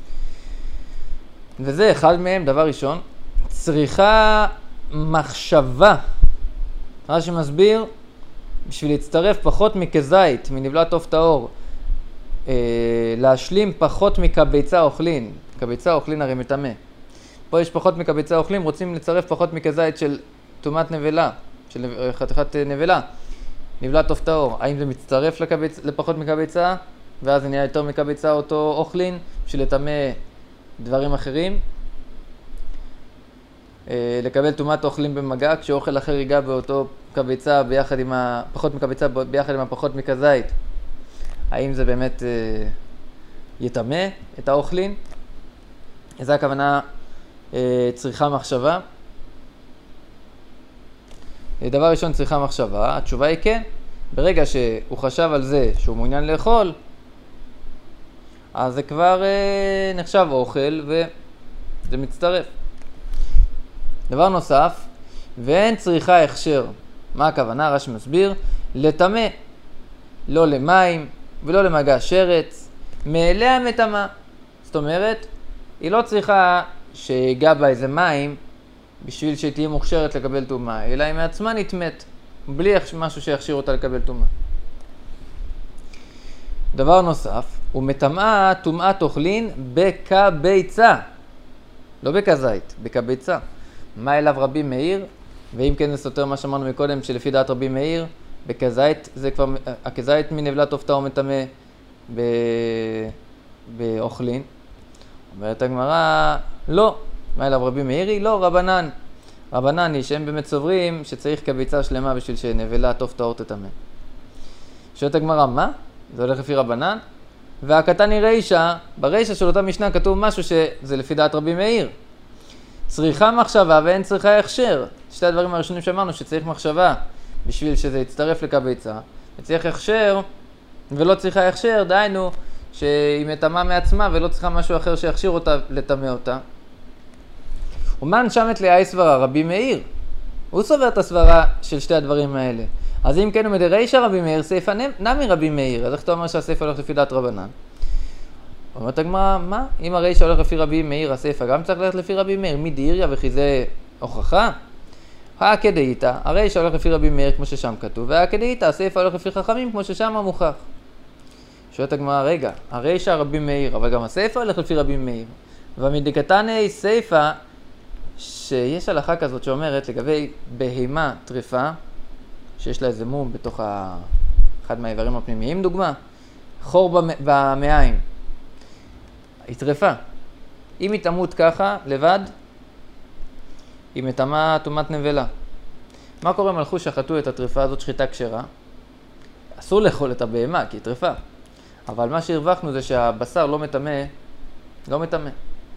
וזה אחד מהם, דבר ראשון, צריכה מחשבה. רש"י מסביר, בשביל להצטרף פחות מכזית, מנבלת עוף טהור, אה, להשלים פחות מכביצה אוכלין. כביצה אוכלין הרי מטמא. פה יש פחות מכביצה אוכלים, רוצים לצרף פחות מכזית של טומאת נבלה, של חתיכת נבלה, נבלת עוף טהור. האם זה מצטרף לקביצ... לפחות מכביצה, ואז זה נהיה יותר מכביצה אותו אוכלין, בשביל לטמא דברים אחרים? אה, לקבל טומאת אוכלים במגע, כשאוכל אחר ייגע באותו כביצה ביחד עם ה... פחות מכביצה ביחד עם הפחות מכזית. האם זה באמת אה, יטמא את האוכלין? זו הכוונה אה, צריכה מחשבה. דבר ראשון, צריכה מחשבה. התשובה היא כן. ברגע שהוא חשב על זה שהוא מעוניין לאכול, אז זה כבר אה, נחשב אוכל וזה מצטרף. דבר נוסף, ואין צריכה הכשר. מה הכוונה? רש"י מסביר, לטמא, לא למים ולא למגע שרץ, מאליה מטמא. זאת אומרת, היא לא צריכה שיגע בה איזה מים בשביל שתהיה מוכשרת לקבל טומאה, אלא היא מעצמה נטמאת, בלי משהו שיכשיר אותה לקבל טומאה. דבר נוסף, הוא מטמאה טומאת אוכלין בכביצה, לא בכזית, בכביצה. מה אליו רבי מאיר? ואם כן זה סותר מה שאמרנו מקודם, שלפי דעת רבי מאיר, בכזית זה כבר, הכזית מנבלת עוף טהור מטמא ב... באוכלין. אומרת הגמרא, לא. מה אליו רבי מאירי? לא, רבנן. רבנן היא שהם באמת סוברים שצריך כביצה שלמה בשביל שנבלת עוף טהור תטמא. שואלת הגמרא, מה? זה הולך לפי רבנן? והקטן היא רישה, ברישה של אותה משנה כתוב משהו שזה לפי דעת רבי מאיר. צריכה מחשבה ואין צריכה הכשר. שתי הדברים הראשונים שאמרנו שצריך מחשבה בשביל שזה יצטרף לכביצה, וצריך הכשר ולא צריכה הכשר, דהיינו שהיא מטמאה מעצמה ולא צריכה משהו אחר שיכשיר אותה לטמא אותה. ומן שמת לאי סברה רבי מאיר. הוא סובר את הסברה של שתי הדברים האלה. אז אם כן הוא מדרישה רבי מאיר, סייפה נמי רבי מאיר. אז איך אתה אומר שהסייפה הולך לפי דעת רבנן? אומרת הגמרא, מה? אם הרישה הולך לפי רבי מאיר, הסייפה גם צריך ללכת לפי רבי מאיר. מי דאיריה וכי זה הוכחה? הכדאיתא, הרישה הולך לפי רבי מאיר כמו ששם כתוב, והכדאיתא, הסייפה הולך לפי חכמים כמו ששם המוכח. שואלת הגמרא, רגע, הרישה רבי מאיר, אבל גם הסייפה הולך לפי רבי מאיר. ומדקתני סייפה, שיש הלכה כזאת שאומרת לגבי בהימה טרפה, שיש לה איזה מום בתוך ה... אחד מהאיברים הפנימיים, דוגמה, חור במעיים, היא טרפה. אם היא תמות ככה, לבד, היא מטמאה טומאת נבלה. מה קורה אם הלכו שחטו את הטרפה הזאת שחיטה כשרה? אסור לאכול את הבהמה, כי היא טרפה. אבל מה שהרווחנו זה שהבשר לא מטמא, לא מטמא.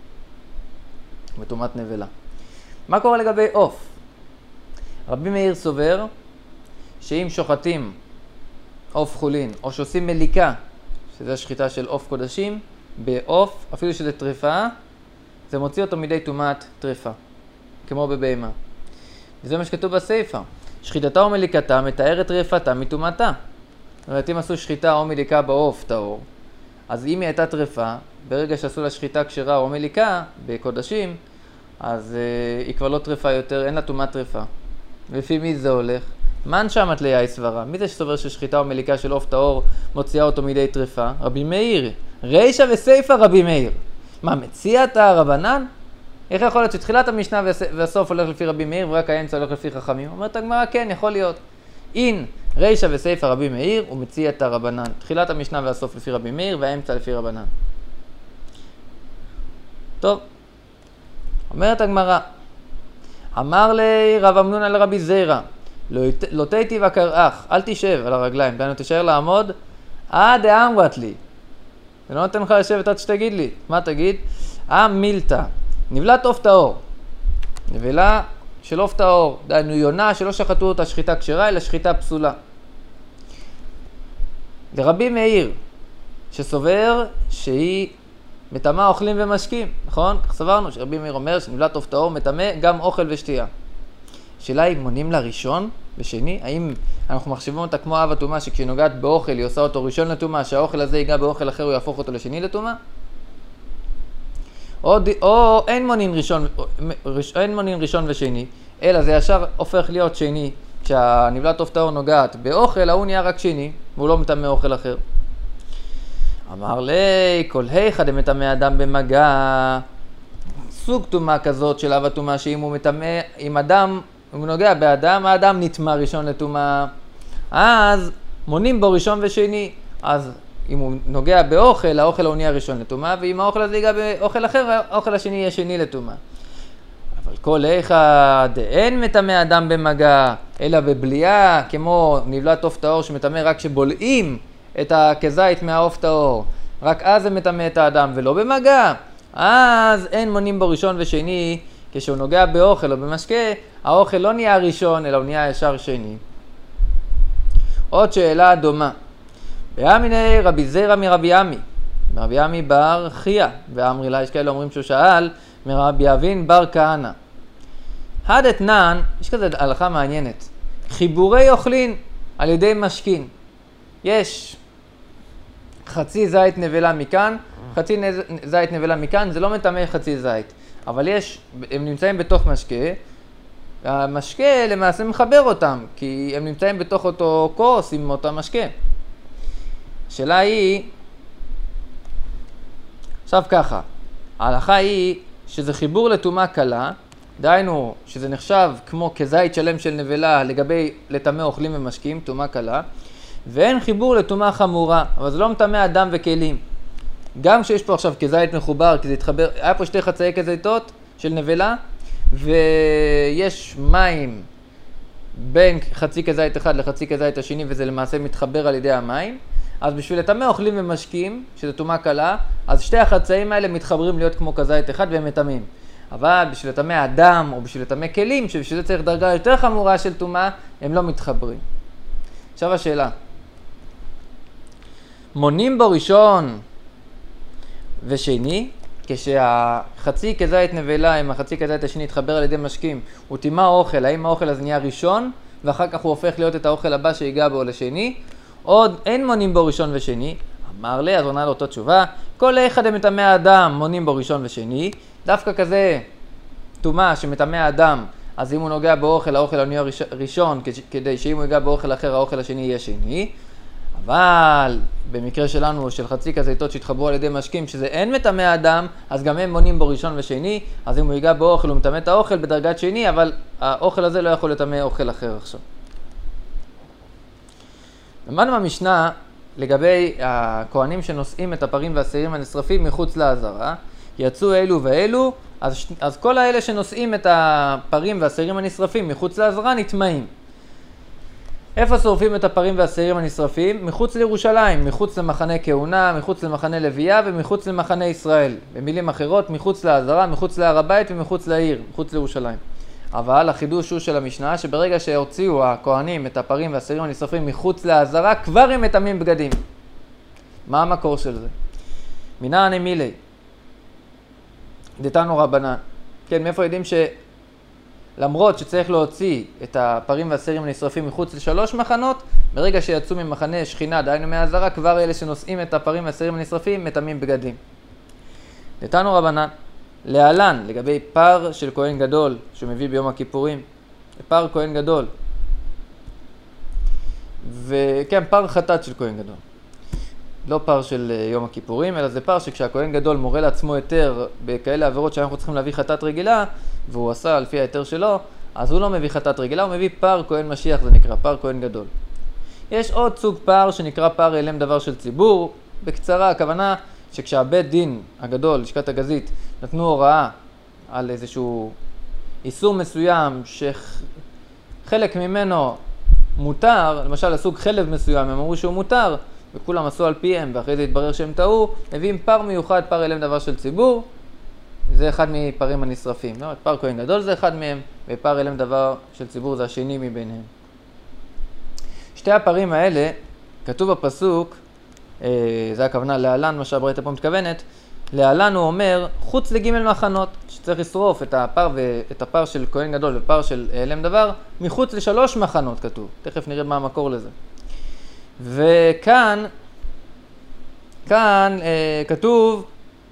בטומאת נבלה. מה קורה לגבי עוף? רבי מאיר סובר שאם שוחטים עוף חולין, או שעושים מליקה, שזה השחיטה של עוף קודשים, בעוף, אפילו שזה טרפה, זה מוציא אותו מידי טומאת טרפה, כמו בבהמה. וזה מה שכתוב בסייפה. שחיטתה או מליקתה מתארת טרפתה מטומאתה. זאת אומרת, אם עשו שחיטה או מליקה בעוף טהור, אז אם היא הייתה טרפה, ברגע שעשו לה שחיטה כשרה או מליקה בקודשים, אז אה, היא כבר לא טרפה יותר, אין לה טומאת טרפה. לפי מי זה הולך? מן שמת ליהי סברה? מי זה שסובר ששחיטה או מליקה של עוף טהור מוציאה אותו מידי טרפה? רבי מאיר. רישא וסיפא רבי מאיר. מה, מציע אתה רבנן? איך יכול להיות שתחילת המשנה והסוף הולך לפי רבי מאיר ורק האמצע הולך לפי חכמים? אומרת הגמרא, כן, יכול להיות. אין רישא וסיפא רבי מאיר ומציע אתה רבנן. תחילת המשנה והסוף לפי רבי מאיר והאמצע לפי רבנן. טוב. אומרת הגמרא, אמר לי רב אמנון על רבי זירא, לא תיטיב הקרח, אל תשב על הרגליים, דהיינו תישאר לעמוד עד דאמרת לי. זה לא נותן לך לשבת עד שתגיד לי. מה תגיד? עם מילתא, נבלת עוף טהור. נבלה של עוף טהור, דהיינו יונה שלא שחטו אותה שחיטה כשרה אלא שחיטה פסולה. לרבי מאיר, שסובר שהיא מטמא אוכלים ומשקים, נכון? כך סברנו שרבי מאיר אומר שנבלת עוף טהור מטמא גם אוכל ושתייה. השאלה היא, מונים לה ראשון ושני? האם אנחנו מחשיבים אותה כמו אב הטומאה שכשהיא נוגעת באוכל היא עושה אותו ראשון לטומאה, שהאוכל הזה ייגע באוכל אחר הוא יהפוך אותו לשני לטומאה? או, או אין מונים ראשון, אין מונים ראשון ושני, אלא זה ישר הופך להיות שני. כשהנבלת עוף טהור נוגעת באוכל, ההוא נהיה רק שני, והוא לא מטמא אוכל אחר. אמר לי, כל היכא דמטמא אדם במגע, סוג טומאה כזאת של אב הטומאה, שאם הוא מטמא, אם אדם, אם הוא נוגע באדם, האדם נטמא ראשון לטומאה, אז מונים בו ראשון ושני. אז אם הוא נוגע באוכל, האוכל הוא נהיה ראשון לטומאה, ואם האוכל הזה ייגע באוכל אחר, האוכל השני יהיה שני לטומאה. אבל כל היכא דאין מטמא אדם במגע, אלא בבליעה, כמו נבלת עוף טהור שמטמא רק שבולעים את הכזית מהעוף טהור, רק אז זה מטמא את האדם ולא במגע, אז אין מונים בו ראשון ושני. כשהוא נוגע באוכל או במשקה, האוכל לא נהיה ראשון אלא הוא נהיה ישר שני. עוד שאלה דומה, באמיני רבי זירא מרבי עמי, רבי עמי בר חייא, ואמרי לה, יש כאלה אומרים שהוא שאל מרבי אבין בר כהנא. הדתנן, יש כזה הלכה מעניינת, חיבורי אוכלין על ידי משקין. יש חצי זית נבלה מכאן, חצי נז... זית נבלה מכאן, זה לא מטמא חצי זית. אבל יש, הם נמצאים בתוך משקה, המשקה למעשה מחבר אותם, כי הם נמצאים בתוך אותו כוס עם אותו משקה. השאלה היא, עכשיו ככה, ההלכה היא שזה חיבור לטומאה קלה, דהיינו שזה נחשב כמו כזית שלם של נבלה לגבי לטמא אוכלים ומשקים, טומאה קלה, ואין חיבור לטומאה חמורה, אבל זה לא מטמא אדם וכלים. גם שיש פה עכשיו כזית מחובר, כי זה התחבר, היה פה שתי חצאי כזיתות של נבלה, ויש מים בין חצי כזית אחד לחצי כזית השני, וזה למעשה מתחבר על ידי המים. אז בשביל לטמא אוכלים ומשקים, שזה טומאה קלה, אז שתי החצאים האלה מתחברים להיות כמו כזית אחד והם מטמאים. אבל בשביל לטמא אדם או בשביל לטמא כלים, שבשביל זה צריך דרגה יותר חמורה של טומאה, הם לא מתחברים. עכשיו השאלה, מונים בו ראשון ושני, כשהחצי כזית נבלה עם החצי כזית השני התחבר על ידי משקים, הוא טימא אוכל, האם האוכל הזה נהיה ראשון, ואחר כך הוא הופך להיות את האוכל הבא שיגע בו לשני, עוד אין מונים בו ראשון ושני. אמר לי, אז עונה לו אותו תשובה, כל היכא דמטמא אדם מונים בו ראשון ושני, דווקא כזה טומאה שמטמא אדם, אז אם הוא נוגע באוכל, האוכל נהיה ראשון, כדי שאם הוא יגע באוכל אחר, האוכל השני יהיה שני. אבל במקרה שלנו, של חצי כזיתות שהתחברו על ידי משקים, שזה אין מטמא אדם, אז גם הם מונים בו ראשון ושני, אז אם הוא ייגע באוכל, הוא מטמא את האוכל בדרגת שני, אבל האוכל הזה לא יכול לטמא אוכל אחר עכשיו. למדנו במשנה לגבי הכהנים שנושאים את הפרים והשעירים הנשרפים מחוץ לעזרה, יצאו אלו ואלו, אז, אז כל האלה שנושאים את הפרים והשעירים הנשרפים מחוץ לעזרה נטמאים. איפה שורפים את הפרים והשעירים הנשרפים? מחוץ לירושלים, מחוץ למחנה כהונה, מחוץ למחנה לוויה ומחוץ למחנה ישראל. במילים אחרות, מחוץ לעזרה, מחוץ להר הבית ומחוץ לעיר, מחוץ לירושלים. אבל החידוש הוא של המשנה, שברגע שהוציאו הכהנים את הפרים והשעירים הנשרפים מחוץ לעזרה, כבר הם מטמאים בגדים. מה המקור של זה? מנן אמילי, דתנו רבנן. כן, מאיפה יודעים ש... למרות שצריך להוציא את הפרים והשעירים הנשרפים מחוץ לשלוש מחנות, ברגע שיצאו ממחנה שכינה, דהיינו מהעזרה, כבר אלה שנושאים את הפרים והשעירים הנשרפים מטמאים בגדים. דתנו רבנן, להלן, לגבי פר של כהן גדול שמביא ביום הכיפורים, פר כהן גדול, וכן, פר חטאת של כהן גדול, לא פר של יום הכיפורים, אלא זה פר שכשהכהן גדול מורה לעצמו היתר בכאלה עבירות שאנחנו צריכים להביא חטאת רגילה, והוא עשה על פי ההיתר שלו, אז הוא לא מביא חטאת רגילה, הוא מביא פר כהן משיח, זה נקרא פר כהן גדול. יש עוד סוג פר שנקרא פר אילם דבר של ציבור. בקצרה, הכוונה שכשהבית דין הגדול, לשכת הגזית, נתנו הוראה על איזשהו איסור מסוים שחלק ממנו מותר, למשל הסוג חלב מסוים, הם אמרו שהוא מותר, וכולם עשו על פיהם, ואחרי זה התברר שהם טעו, מביאים פר מיוחד, פר אילם דבר של ציבור, זה אחד מפרים הנשרפים. לא? פר כהן גדול זה אחד מהם, ופר אילם דבר של ציבור זה השני מביניהם. שתי הפרים האלה, כתוב בפסוק, זה הכוונה להלן, מה שהברייתא פה מתכוונת, להלן הוא אומר, חוץ לגימל מחנות, שצריך לשרוף את הפר, ואת הפר של כהן גדול ופר של אילם דבר, מחוץ לשלוש מחנות כתוב. תכף נראה מה המקור לזה. וכאן, כאן אה, כתוב,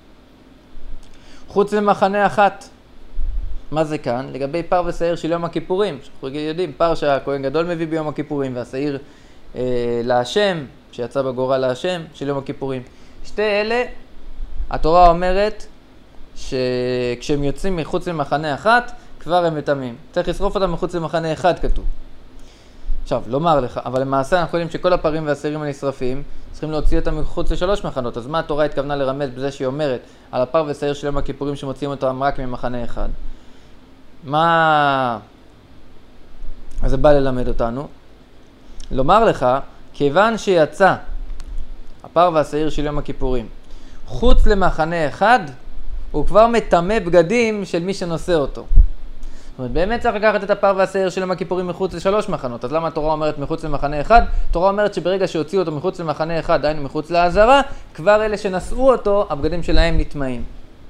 חוץ למחנה אחת. מה זה כאן? לגבי פר ושעיר של יום הכיפורים. אנחנו יודעים, פר שהכהן גדול מביא ביום הכיפורים, והשעיר אה, להשם, שיצא בגורל להשם של יום הכיפורים. שתי אלה, התורה אומרת שכשהם יוצאים מחוץ למחנה אחת, כבר הם מטמאים. צריך לשרוף אותם מחוץ למחנה אחד כתוב. עכשיו, לומר לך, אבל למעשה אנחנו יודעים שכל הפרים והשעירים הנשרפים צריכים להוציא אותם מחוץ לשלוש מחנות. אז מה התורה התכוונה לרמז בזה שהיא אומרת על הפר ושעיר של יום הכיפורים שמוציאים אותם רק ממחנה אחד? מה... אז זה בא ללמד אותנו. לומר לך, כיוון שיצא הפר והשעיר של יום הכיפורים חוץ למחנה אחד, הוא כבר מטמא בגדים של מי שנושא אותו. זאת אומרת, באמת צריך לקחת את הפר והשעיר של יום הכיפורים מחוץ לשלוש מחנות. אז למה התורה אומרת מחוץ למחנה אחד? התורה אומרת שברגע שהוציאו אותו מחוץ למחנה אחד, דהיינו מחוץ לעזרה, כבר אלה שנשאו אותו, הבגדים שלהם נטמאים.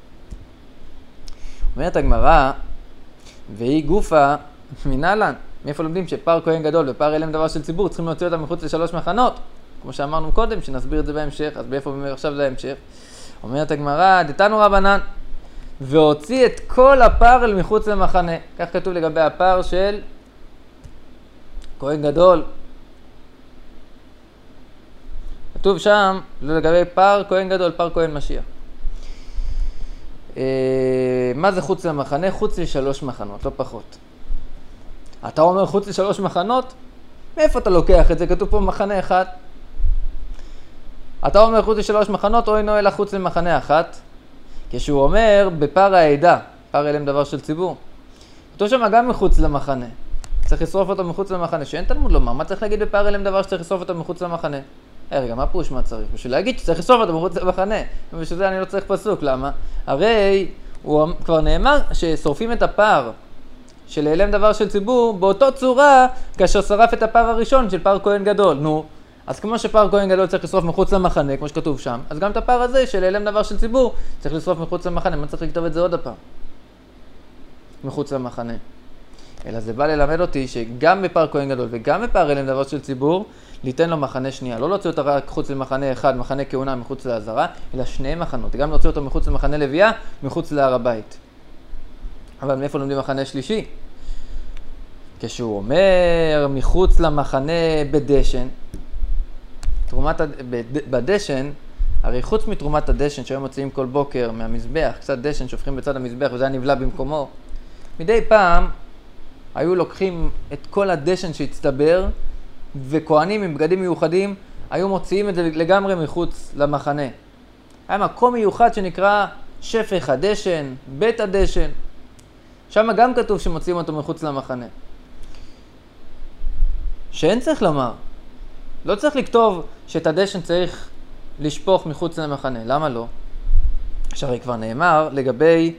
אומרת הגמרא, והיא גופה מנהלן. מאיפה לומדים שפר כהן גדול ופר אילם דבר של ציבור צריכים להוציא אותם מחוץ לשלוש מחנות? כמו שאמרנו קודם, שנסביר את זה בהמשך, אז באיפה עכשיו זה ההמשך? אומרת הגמרא, דתנו רבנן, והוציא את כל הפר אל מחוץ למחנה. כך כתוב לגבי הפר של כהן גדול. כתוב שם לגבי פר כהן גדול, פר כהן משיח. מה זה חוץ למחנה? חוץ לשלוש מחנות, לא פחות. אתה אומר חוץ לשלוש מחנות? מאיפה אתה לוקח את זה? כתוב פה מחנה אחד. אתה אומר חוץ לשלוש מחנות, או אינו אלא חוץ למחנה אחת. כשהוא אומר בפר העדה, פר אילם דבר של ציבור. כתוב שם גם מחוץ למחנה. צריך לשרוף אותו מחוץ למחנה. שאין תלמוד לומר, מה צריך להגיד בפר אילם דבר שצריך לשרוף אותו מחוץ למחנה? אה, רגע, מה פירוש מה צריך? בשביל להגיד שצריך לשרוף אותו מחוץ למחנה. ובשביל זה אני לא צריך פסוק, למה? הרי הוא כבר נאמר ששורפים את הפר של אילם דבר של ציבור באותו צורה כאשר שרף את הפר הראשון של פר כהן גדול. נו, אז כמו שפר כהן גדול צריך לשרוף מחוץ למחנה, כמו שכתוב שם, אז גם את הפר הזה של אילם דבר של ציבור צריך לשרוף מחוץ למחנה. מה צריך לכתוב את זה עוד הפעם? מחוץ למחנה. אלא זה בא ללמד אותי שגם בפר כהן גדול וגם בפר אילם דבר של ציבור, ליתן לו מחנה שנייה. לא להוציא אותו רק חוץ למחנה אחד, מחנה כהונה מחוץ לעזרה, אלא שני מחנות. גם להוציא אותו מחוץ למחנה לוויה, מחוץ להר הבית. אבל מאיפה לומדים מחנה שלישי? כשהוא אומר מחוץ למחנה בדשן, תרומת בדשן, הרי חוץ מתרומת הדשן שהיום מוציאים כל בוקר מהמזבח, קצת דשן שופכים בצד המזבח וזה נבלע במקומו, מדי פעם היו לוקחים את כל הדשן שהצטבר, וכהנים עם בגדים מיוחדים היו מוציאים את זה לגמרי מחוץ למחנה. היה מקום מיוחד שנקרא שפך הדשן, בית הדשן. שם גם כתוב שמוציאים אותו מחוץ למחנה. שאין צריך לומר. לא צריך לכתוב שאת הדשן צריך לשפוך מחוץ למחנה. למה לא? שהרי כבר נאמר לגבי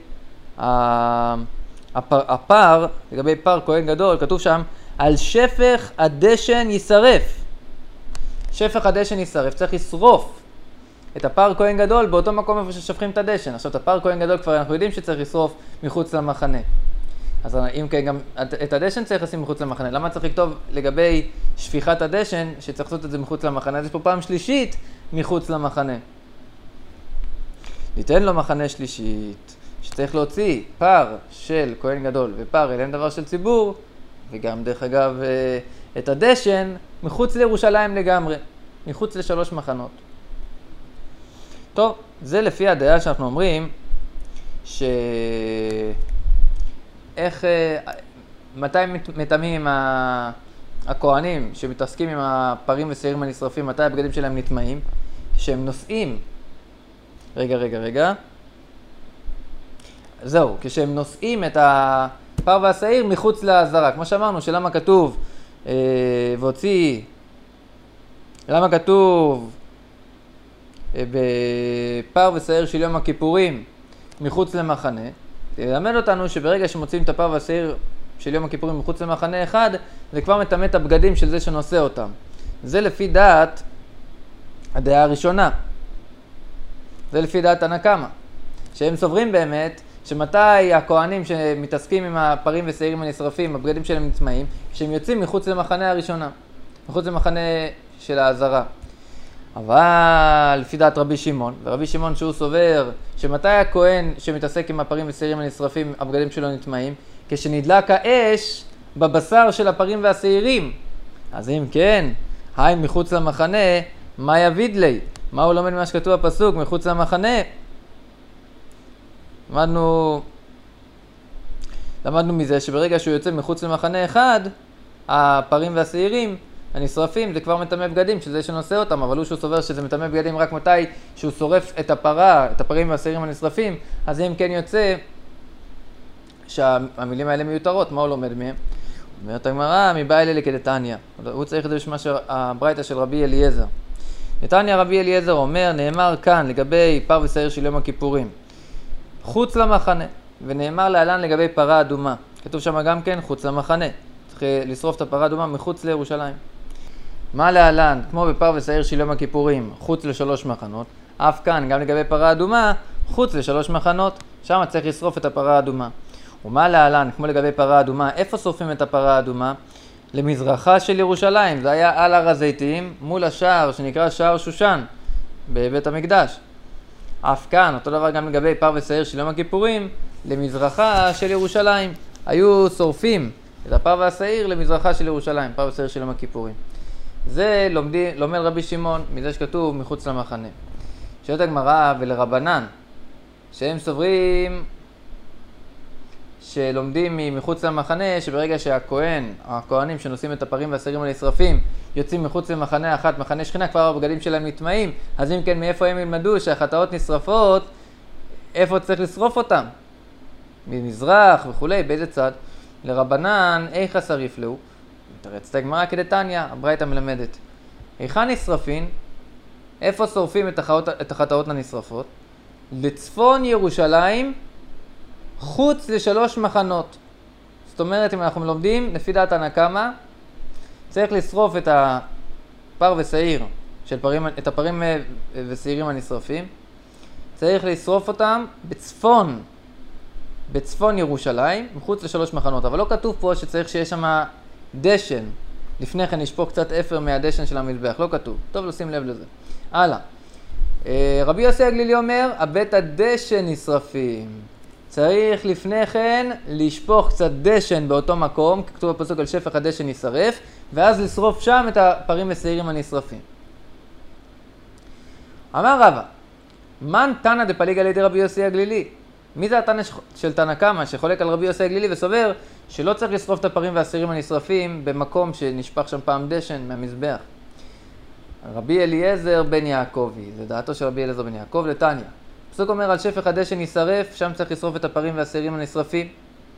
הפר, הפר, לגבי פר כהן גדול, כתוב שם על שפך הדשן יישרף. שפך הדשן יישרף, צריך לשרוף את הפר כהן גדול באותו מקום איפה ששפכים את הדשן. עכשיו את הפר כהן גדול כבר אנחנו יודעים שצריך לשרוף מחוץ למחנה. אז אם כן, גם את הדשן צריך לשים מחוץ למחנה. למה צריך לכתוב לגבי שפיכת הדשן שצריך לעשות את זה מחוץ למחנה? אז יש פה פעם שלישית מחוץ למחנה. ניתן לו מחנה שלישית. שצריך להוציא פר של כהן גדול ופר אליהם דבר של ציבור, וגם דרך אגב את הדשן, מחוץ לירושלים לגמרי, מחוץ לשלוש מחנות. טוב, זה לפי הדעה שאנחנו אומרים, ש... איך, מתי מטמאים הכהנים שמתעסקים עם הפרים ושעירים הנשרפים, מתי הבגדים שלהם נטמאים? כשהם נושאים, רגע, רגע, רגע, זהו, כשהם נושאים את הפר והשעיר מחוץ לעזרה, כמו שאמרנו, שלמה כתוב, אה, והוציא, למה כתוב אה, בפר ושעיר של יום הכיפורים מחוץ למחנה, ללמד אותנו שברגע שמוצאים את הפר והשעיר של יום הכיפורים מחוץ למחנה אחד, זה כבר מטמא את הבגדים של זה שנושא אותם. זה לפי דעת הדעה הראשונה. זה לפי דעת תנא קמא. שהם סוברים באמת שמתי הכהנים שמתעסקים עם הפרים ושעירים הנשרפים, הבגדים שלהם נטמאים, כשהם יוצאים מחוץ למחנה הראשונה, מחוץ למחנה של העזרה. אבל לפי דעת רבי שמעון, ורבי שמעון שהוא סובר שמתי הכהן שמתעסק עם הפרים ושעירים הנשרפים, הבגדים שלו נטמאים, כשנדלק האש בבשר של הפרים והשעירים. אז אם כן, היי מחוץ למחנה, מה יביד לי? מה הוא לומד ממה שכתוב בפסוק מחוץ למחנה? למדנו, למדנו מזה שברגע שהוא יוצא מחוץ למחנה אחד, הפרים והשעירים הנשרפים זה כבר מטמא בגדים, שזה שנושא אותם, אבל הוא שהוא סובר שזה מטמא בגדים רק מתי שהוא שורף את הפרה, את הפרים והשעירים הנשרפים, אז אם כן יוצא שהמילים האלה מיותרות, מה הוא לומד מהם? אומרת הגמרא, מבא אלה כדתניא. הוא צריך את זה בשמה של הברייתא של רבי אליעזר. דתניא רבי אליעזר אומר, נאמר כאן לגבי פר ושעיר של יום הכיפורים, חוץ למחנה, ונאמר להלן לגבי פרה אדומה. כתוב שם גם כן חוץ למחנה. צריך לשרוף את הפרה אדומה מחוץ לירושלים. מה להלן? כמו בפר ושעיר של יום הכיפורים, חוץ לשלוש מחנות, אף כאן גם לגבי פרה אדומה, חוץ לשלוש מחנות, שם צריך לשרוף את הפרה האדומה. ומה להלן? כמו לגבי פרה אדומה, איפה שורפים את הפרה האדומה? למזרחה של ירושלים, זה היה על הר הזיתים, מול השער שנקרא שער שושן, בבית המקדש. אף כאן, אותו דבר גם לגבי פר ושעיר של יום הכיפורים, למזרחה של ירושלים. היו שורפים את הפר והשעיר למזרחה של ירושלים, פר ושעיר של יום הכיפורים. זה לומדי, לומד רבי שמעון, מזה שכתוב מחוץ למחנה. שואלת הגמרא ולרבנן, שהם סוברים שלומדים מחוץ למחנה, שברגע שהכהן, הכהנים שנושאים את הפרים והשעירים הנשרפים, יוצאים מחוץ למחנה אחת, מחנה שכינה, כבר הבגדים שלהם נטמאים, אז אם כן, מאיפה הם ילמדו שהחטאות נשרפות, איפה צריך לשרוף אותם? ממזרח וכולי, באיזה צד? לרבנן, איכה שריף לו? מתרצת הגמרא כדתניא, הברייתא מלמדת. היכן נשרפין? איפה שורפים את, החאות, את החטאות הנשרפות? לצפון ירושלים, חוץ לשלוש מחנות. זאת אומרת, אם אנחנו לומדים, לפי דעת תנא קמא, צריך לשרוף את הפר ושעיר, של פרים, את הפרים ושעירים הנשרפים, צריך לשרוף אותם בצפון, בצפון ירושלים, מחוץ לשלוש מחנות. אבל לא כתוב פה שצריך שיש שם דשן. לפני כן נשפוך קצת אפר מהדשן של המזבח, לא כתוב. טוב, לשים לב לזה. הלאה. רבי יוסי הגלילי אומר, הבית הדשן נשרפים. צריך לפני כן לשפוך קצת דשן באותו מקום, כתוב בפסוק על שפך הדשן יישרף, ואז לשרוף שם את הפרים ושעירים הנשרפים. אמר רבא, מן תנא דפליג על ידי רבי יוסי הגלילי? מי זה התנא של תנא קמא שחולק על רבי יוסי הגלילי וסובר שלא צריך לשרוף את הפרים והשעירים הנשרפים במקום שנשפך שם פעם דשן מהמזבח? רבי אליעזר בן יעקבי, זה דעתו של רבי אליעזר בן יעקב לתניא. הפסוק אומר על שפך הדשן יישרף, שם צריך לשרוף את הפרים והשעירים הנשרפים.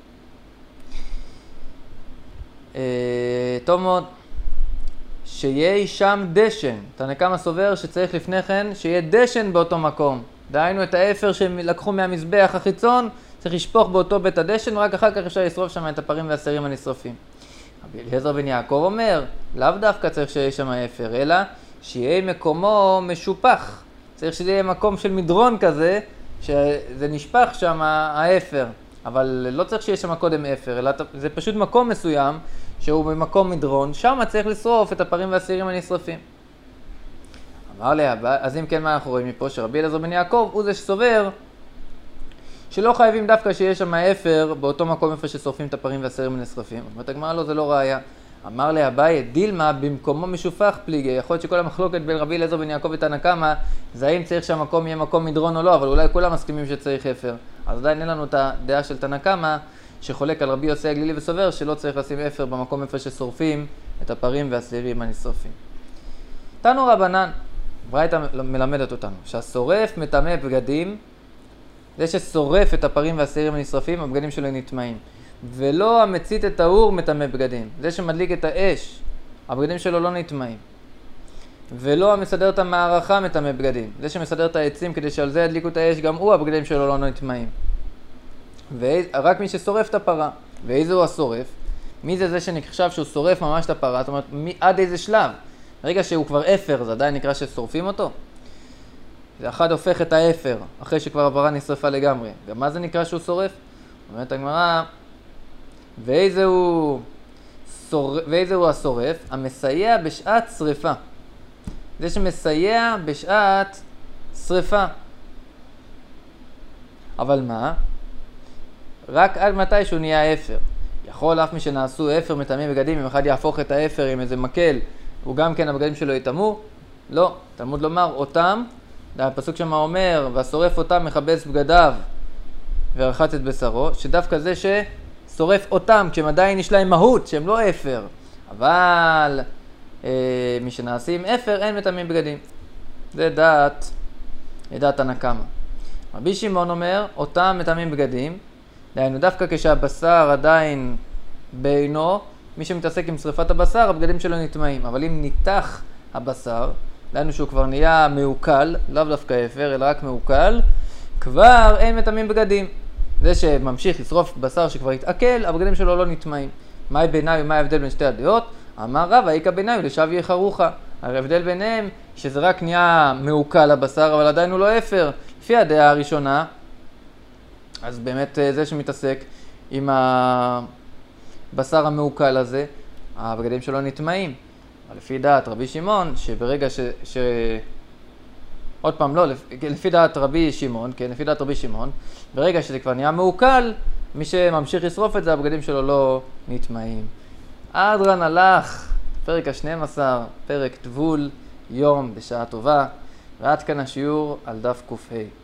טוב מאוד. שיהיה שם דשן. תנא קמא סובר שצריך לפני כן שיהיה דשן באותו מקום. דהיינו את האפר שהם לקחו מהמזבח החיצון, צריך לשפוך באותו בית הדשן, ורק אחר כך אפשר לשרוף שם את הפרים והשעירים הנשרפים. רבי אליעזר בן יעקב אומר, לאו דווקא צריך שיהיה שם האפר, אלא שיהיה מקומו משופח. צריך שזה יהיה מקום של מדרון כזה, שזה נשפך שם האפר. אבל לא צריך שיהיה שם קודם אפר, אלא זה פשוט מקום מסוים שהוא במקום מדרון, שם צריך לשרוף את הפרים והשעירים הנשרפים. אמר לי, אז אם כן, מה אנחנו רואים מפה? שרבי אליעזר בן יעקב הוא זה שסובר שלא חייבים דווקא שיש שם אפר באותו מקום איפה ששורפים את הפרים והשעירים הנשרפים. אומרת הגמרא, לא, זה לא ראיה. אמר לאביי, דילמה במקומו משופח פליגי. יכול להיות שכל המחלוקת בין רבי אליעזר בן יעקב ותנא קמא, זה האם צריך שהמקום יהיה מקום מדרון או לא, אבל אולי כולם מסכימים שצריך אפר. אז עדיין אין לנו את הדעה של תנא קמא, שחולק על רבי יוסי הגלילי וסובר שלא צריך לשים אפר במקום איפה ששורפים את הפרים והשעירים הנשרפים. תנו רבנן, ברייתא מלמדת אותנו, שהשורף מטמא בגדים, זה ששורף את הפרים והשעירים הנשרפים, הבגדים שלו נטמאים. ולא המצית את האור מטמא בגדים. זה שמדליק את האש, הבגדים שלו לא נטמאים. ולא המסדר את המערכה מטמא בגדים. זה שמסדר את העצים כדי שעל זה ידליקו את האש, גם הוא הבגדים שלו לא נטמאים. ורק מי ששורף את הפרה. ואיזה הוא השורף? מי זה זה שנחשב שהוא שורף ממש את הפרה? זאת אומרת, מי, עד איזה שלב? ברגע שהוא כבר אפר, זה עדיין נקרא ששורפים אותו? זה אחד הופך את האפר, אחרי שכבר הפרה נשרפה לגמרי. גם מה זה נקרא שהוא שורף? אומרת הגמרא, ואיזה הוא, שור... ואיזה הוא השורף? המסייע בשעת שריפה. זה שמסייע בשעת שריפה. אבל מה? רק עד מתי שהוא נהיה אפר. יכול אף מי שנעשו אפר מטמאים בגדים, אם אחד יהפוך את האפר עם איזה מקל, הוא גם כן הבגדים שלו יטמאו? לא. תלמוד לומר אותם, הפסוק שמה אומר, והשורף אותם מכבס בגדיו ורחץ את בשרו, שדווקא זה ששורף אותם, כשהם עדיין יש להם מהות, שהם לא אפר. אבל אה, מי שנעשים אפר, אין מטמאים בגדים. זה דעת, דעת תנא קמא. רבי שמעון אומר, אותם מטמאים בגדים, דהיינו דווקא כשהבשר עדיין בעינו, מי שמתעסק עם שריפת הבשר, הבגדים שלו נטמאים. אבל אם ניתח הבשר, דהיינו שהוא כבר נהיה מעוקל, לאו דווקא אפר, אלא רק מעוקל, כבר אין מטמאים בגדים. זה שממשיך לשרוף בשר שכבר התעכל, הבגדים שלו לא נטמאים. מהי ביניי ומה ההבדל בין שתי הדעות? אמר רב, האיכא ביניי ולשוויה חרוכה. ההבדל ביניהם שזה רק נהיה מעוקל הבשר, אבל עדיין הוא לא אפר. לפי הדעה הראשונה, אז באמת זה שמתעסק עם הבשר המעוקל הזה, הבגדים שלו נטמאים. אבל לפי דעת רבי שמעון, שברגע ש... ש... עוד פעם, לא, לפי דעת רבי שמעון, כן, לפי דעת רבי שמעון, ברגע שזה כבר נהיה מעוקל, מי שממשיך לשרוף את זה, הבגדים שלו לא נטמאים. אדרן הלך, פרק ה-שנים עשר, פרק טבול, יום בשעה טובה, ועד כאן השיעור על דף ק"ה.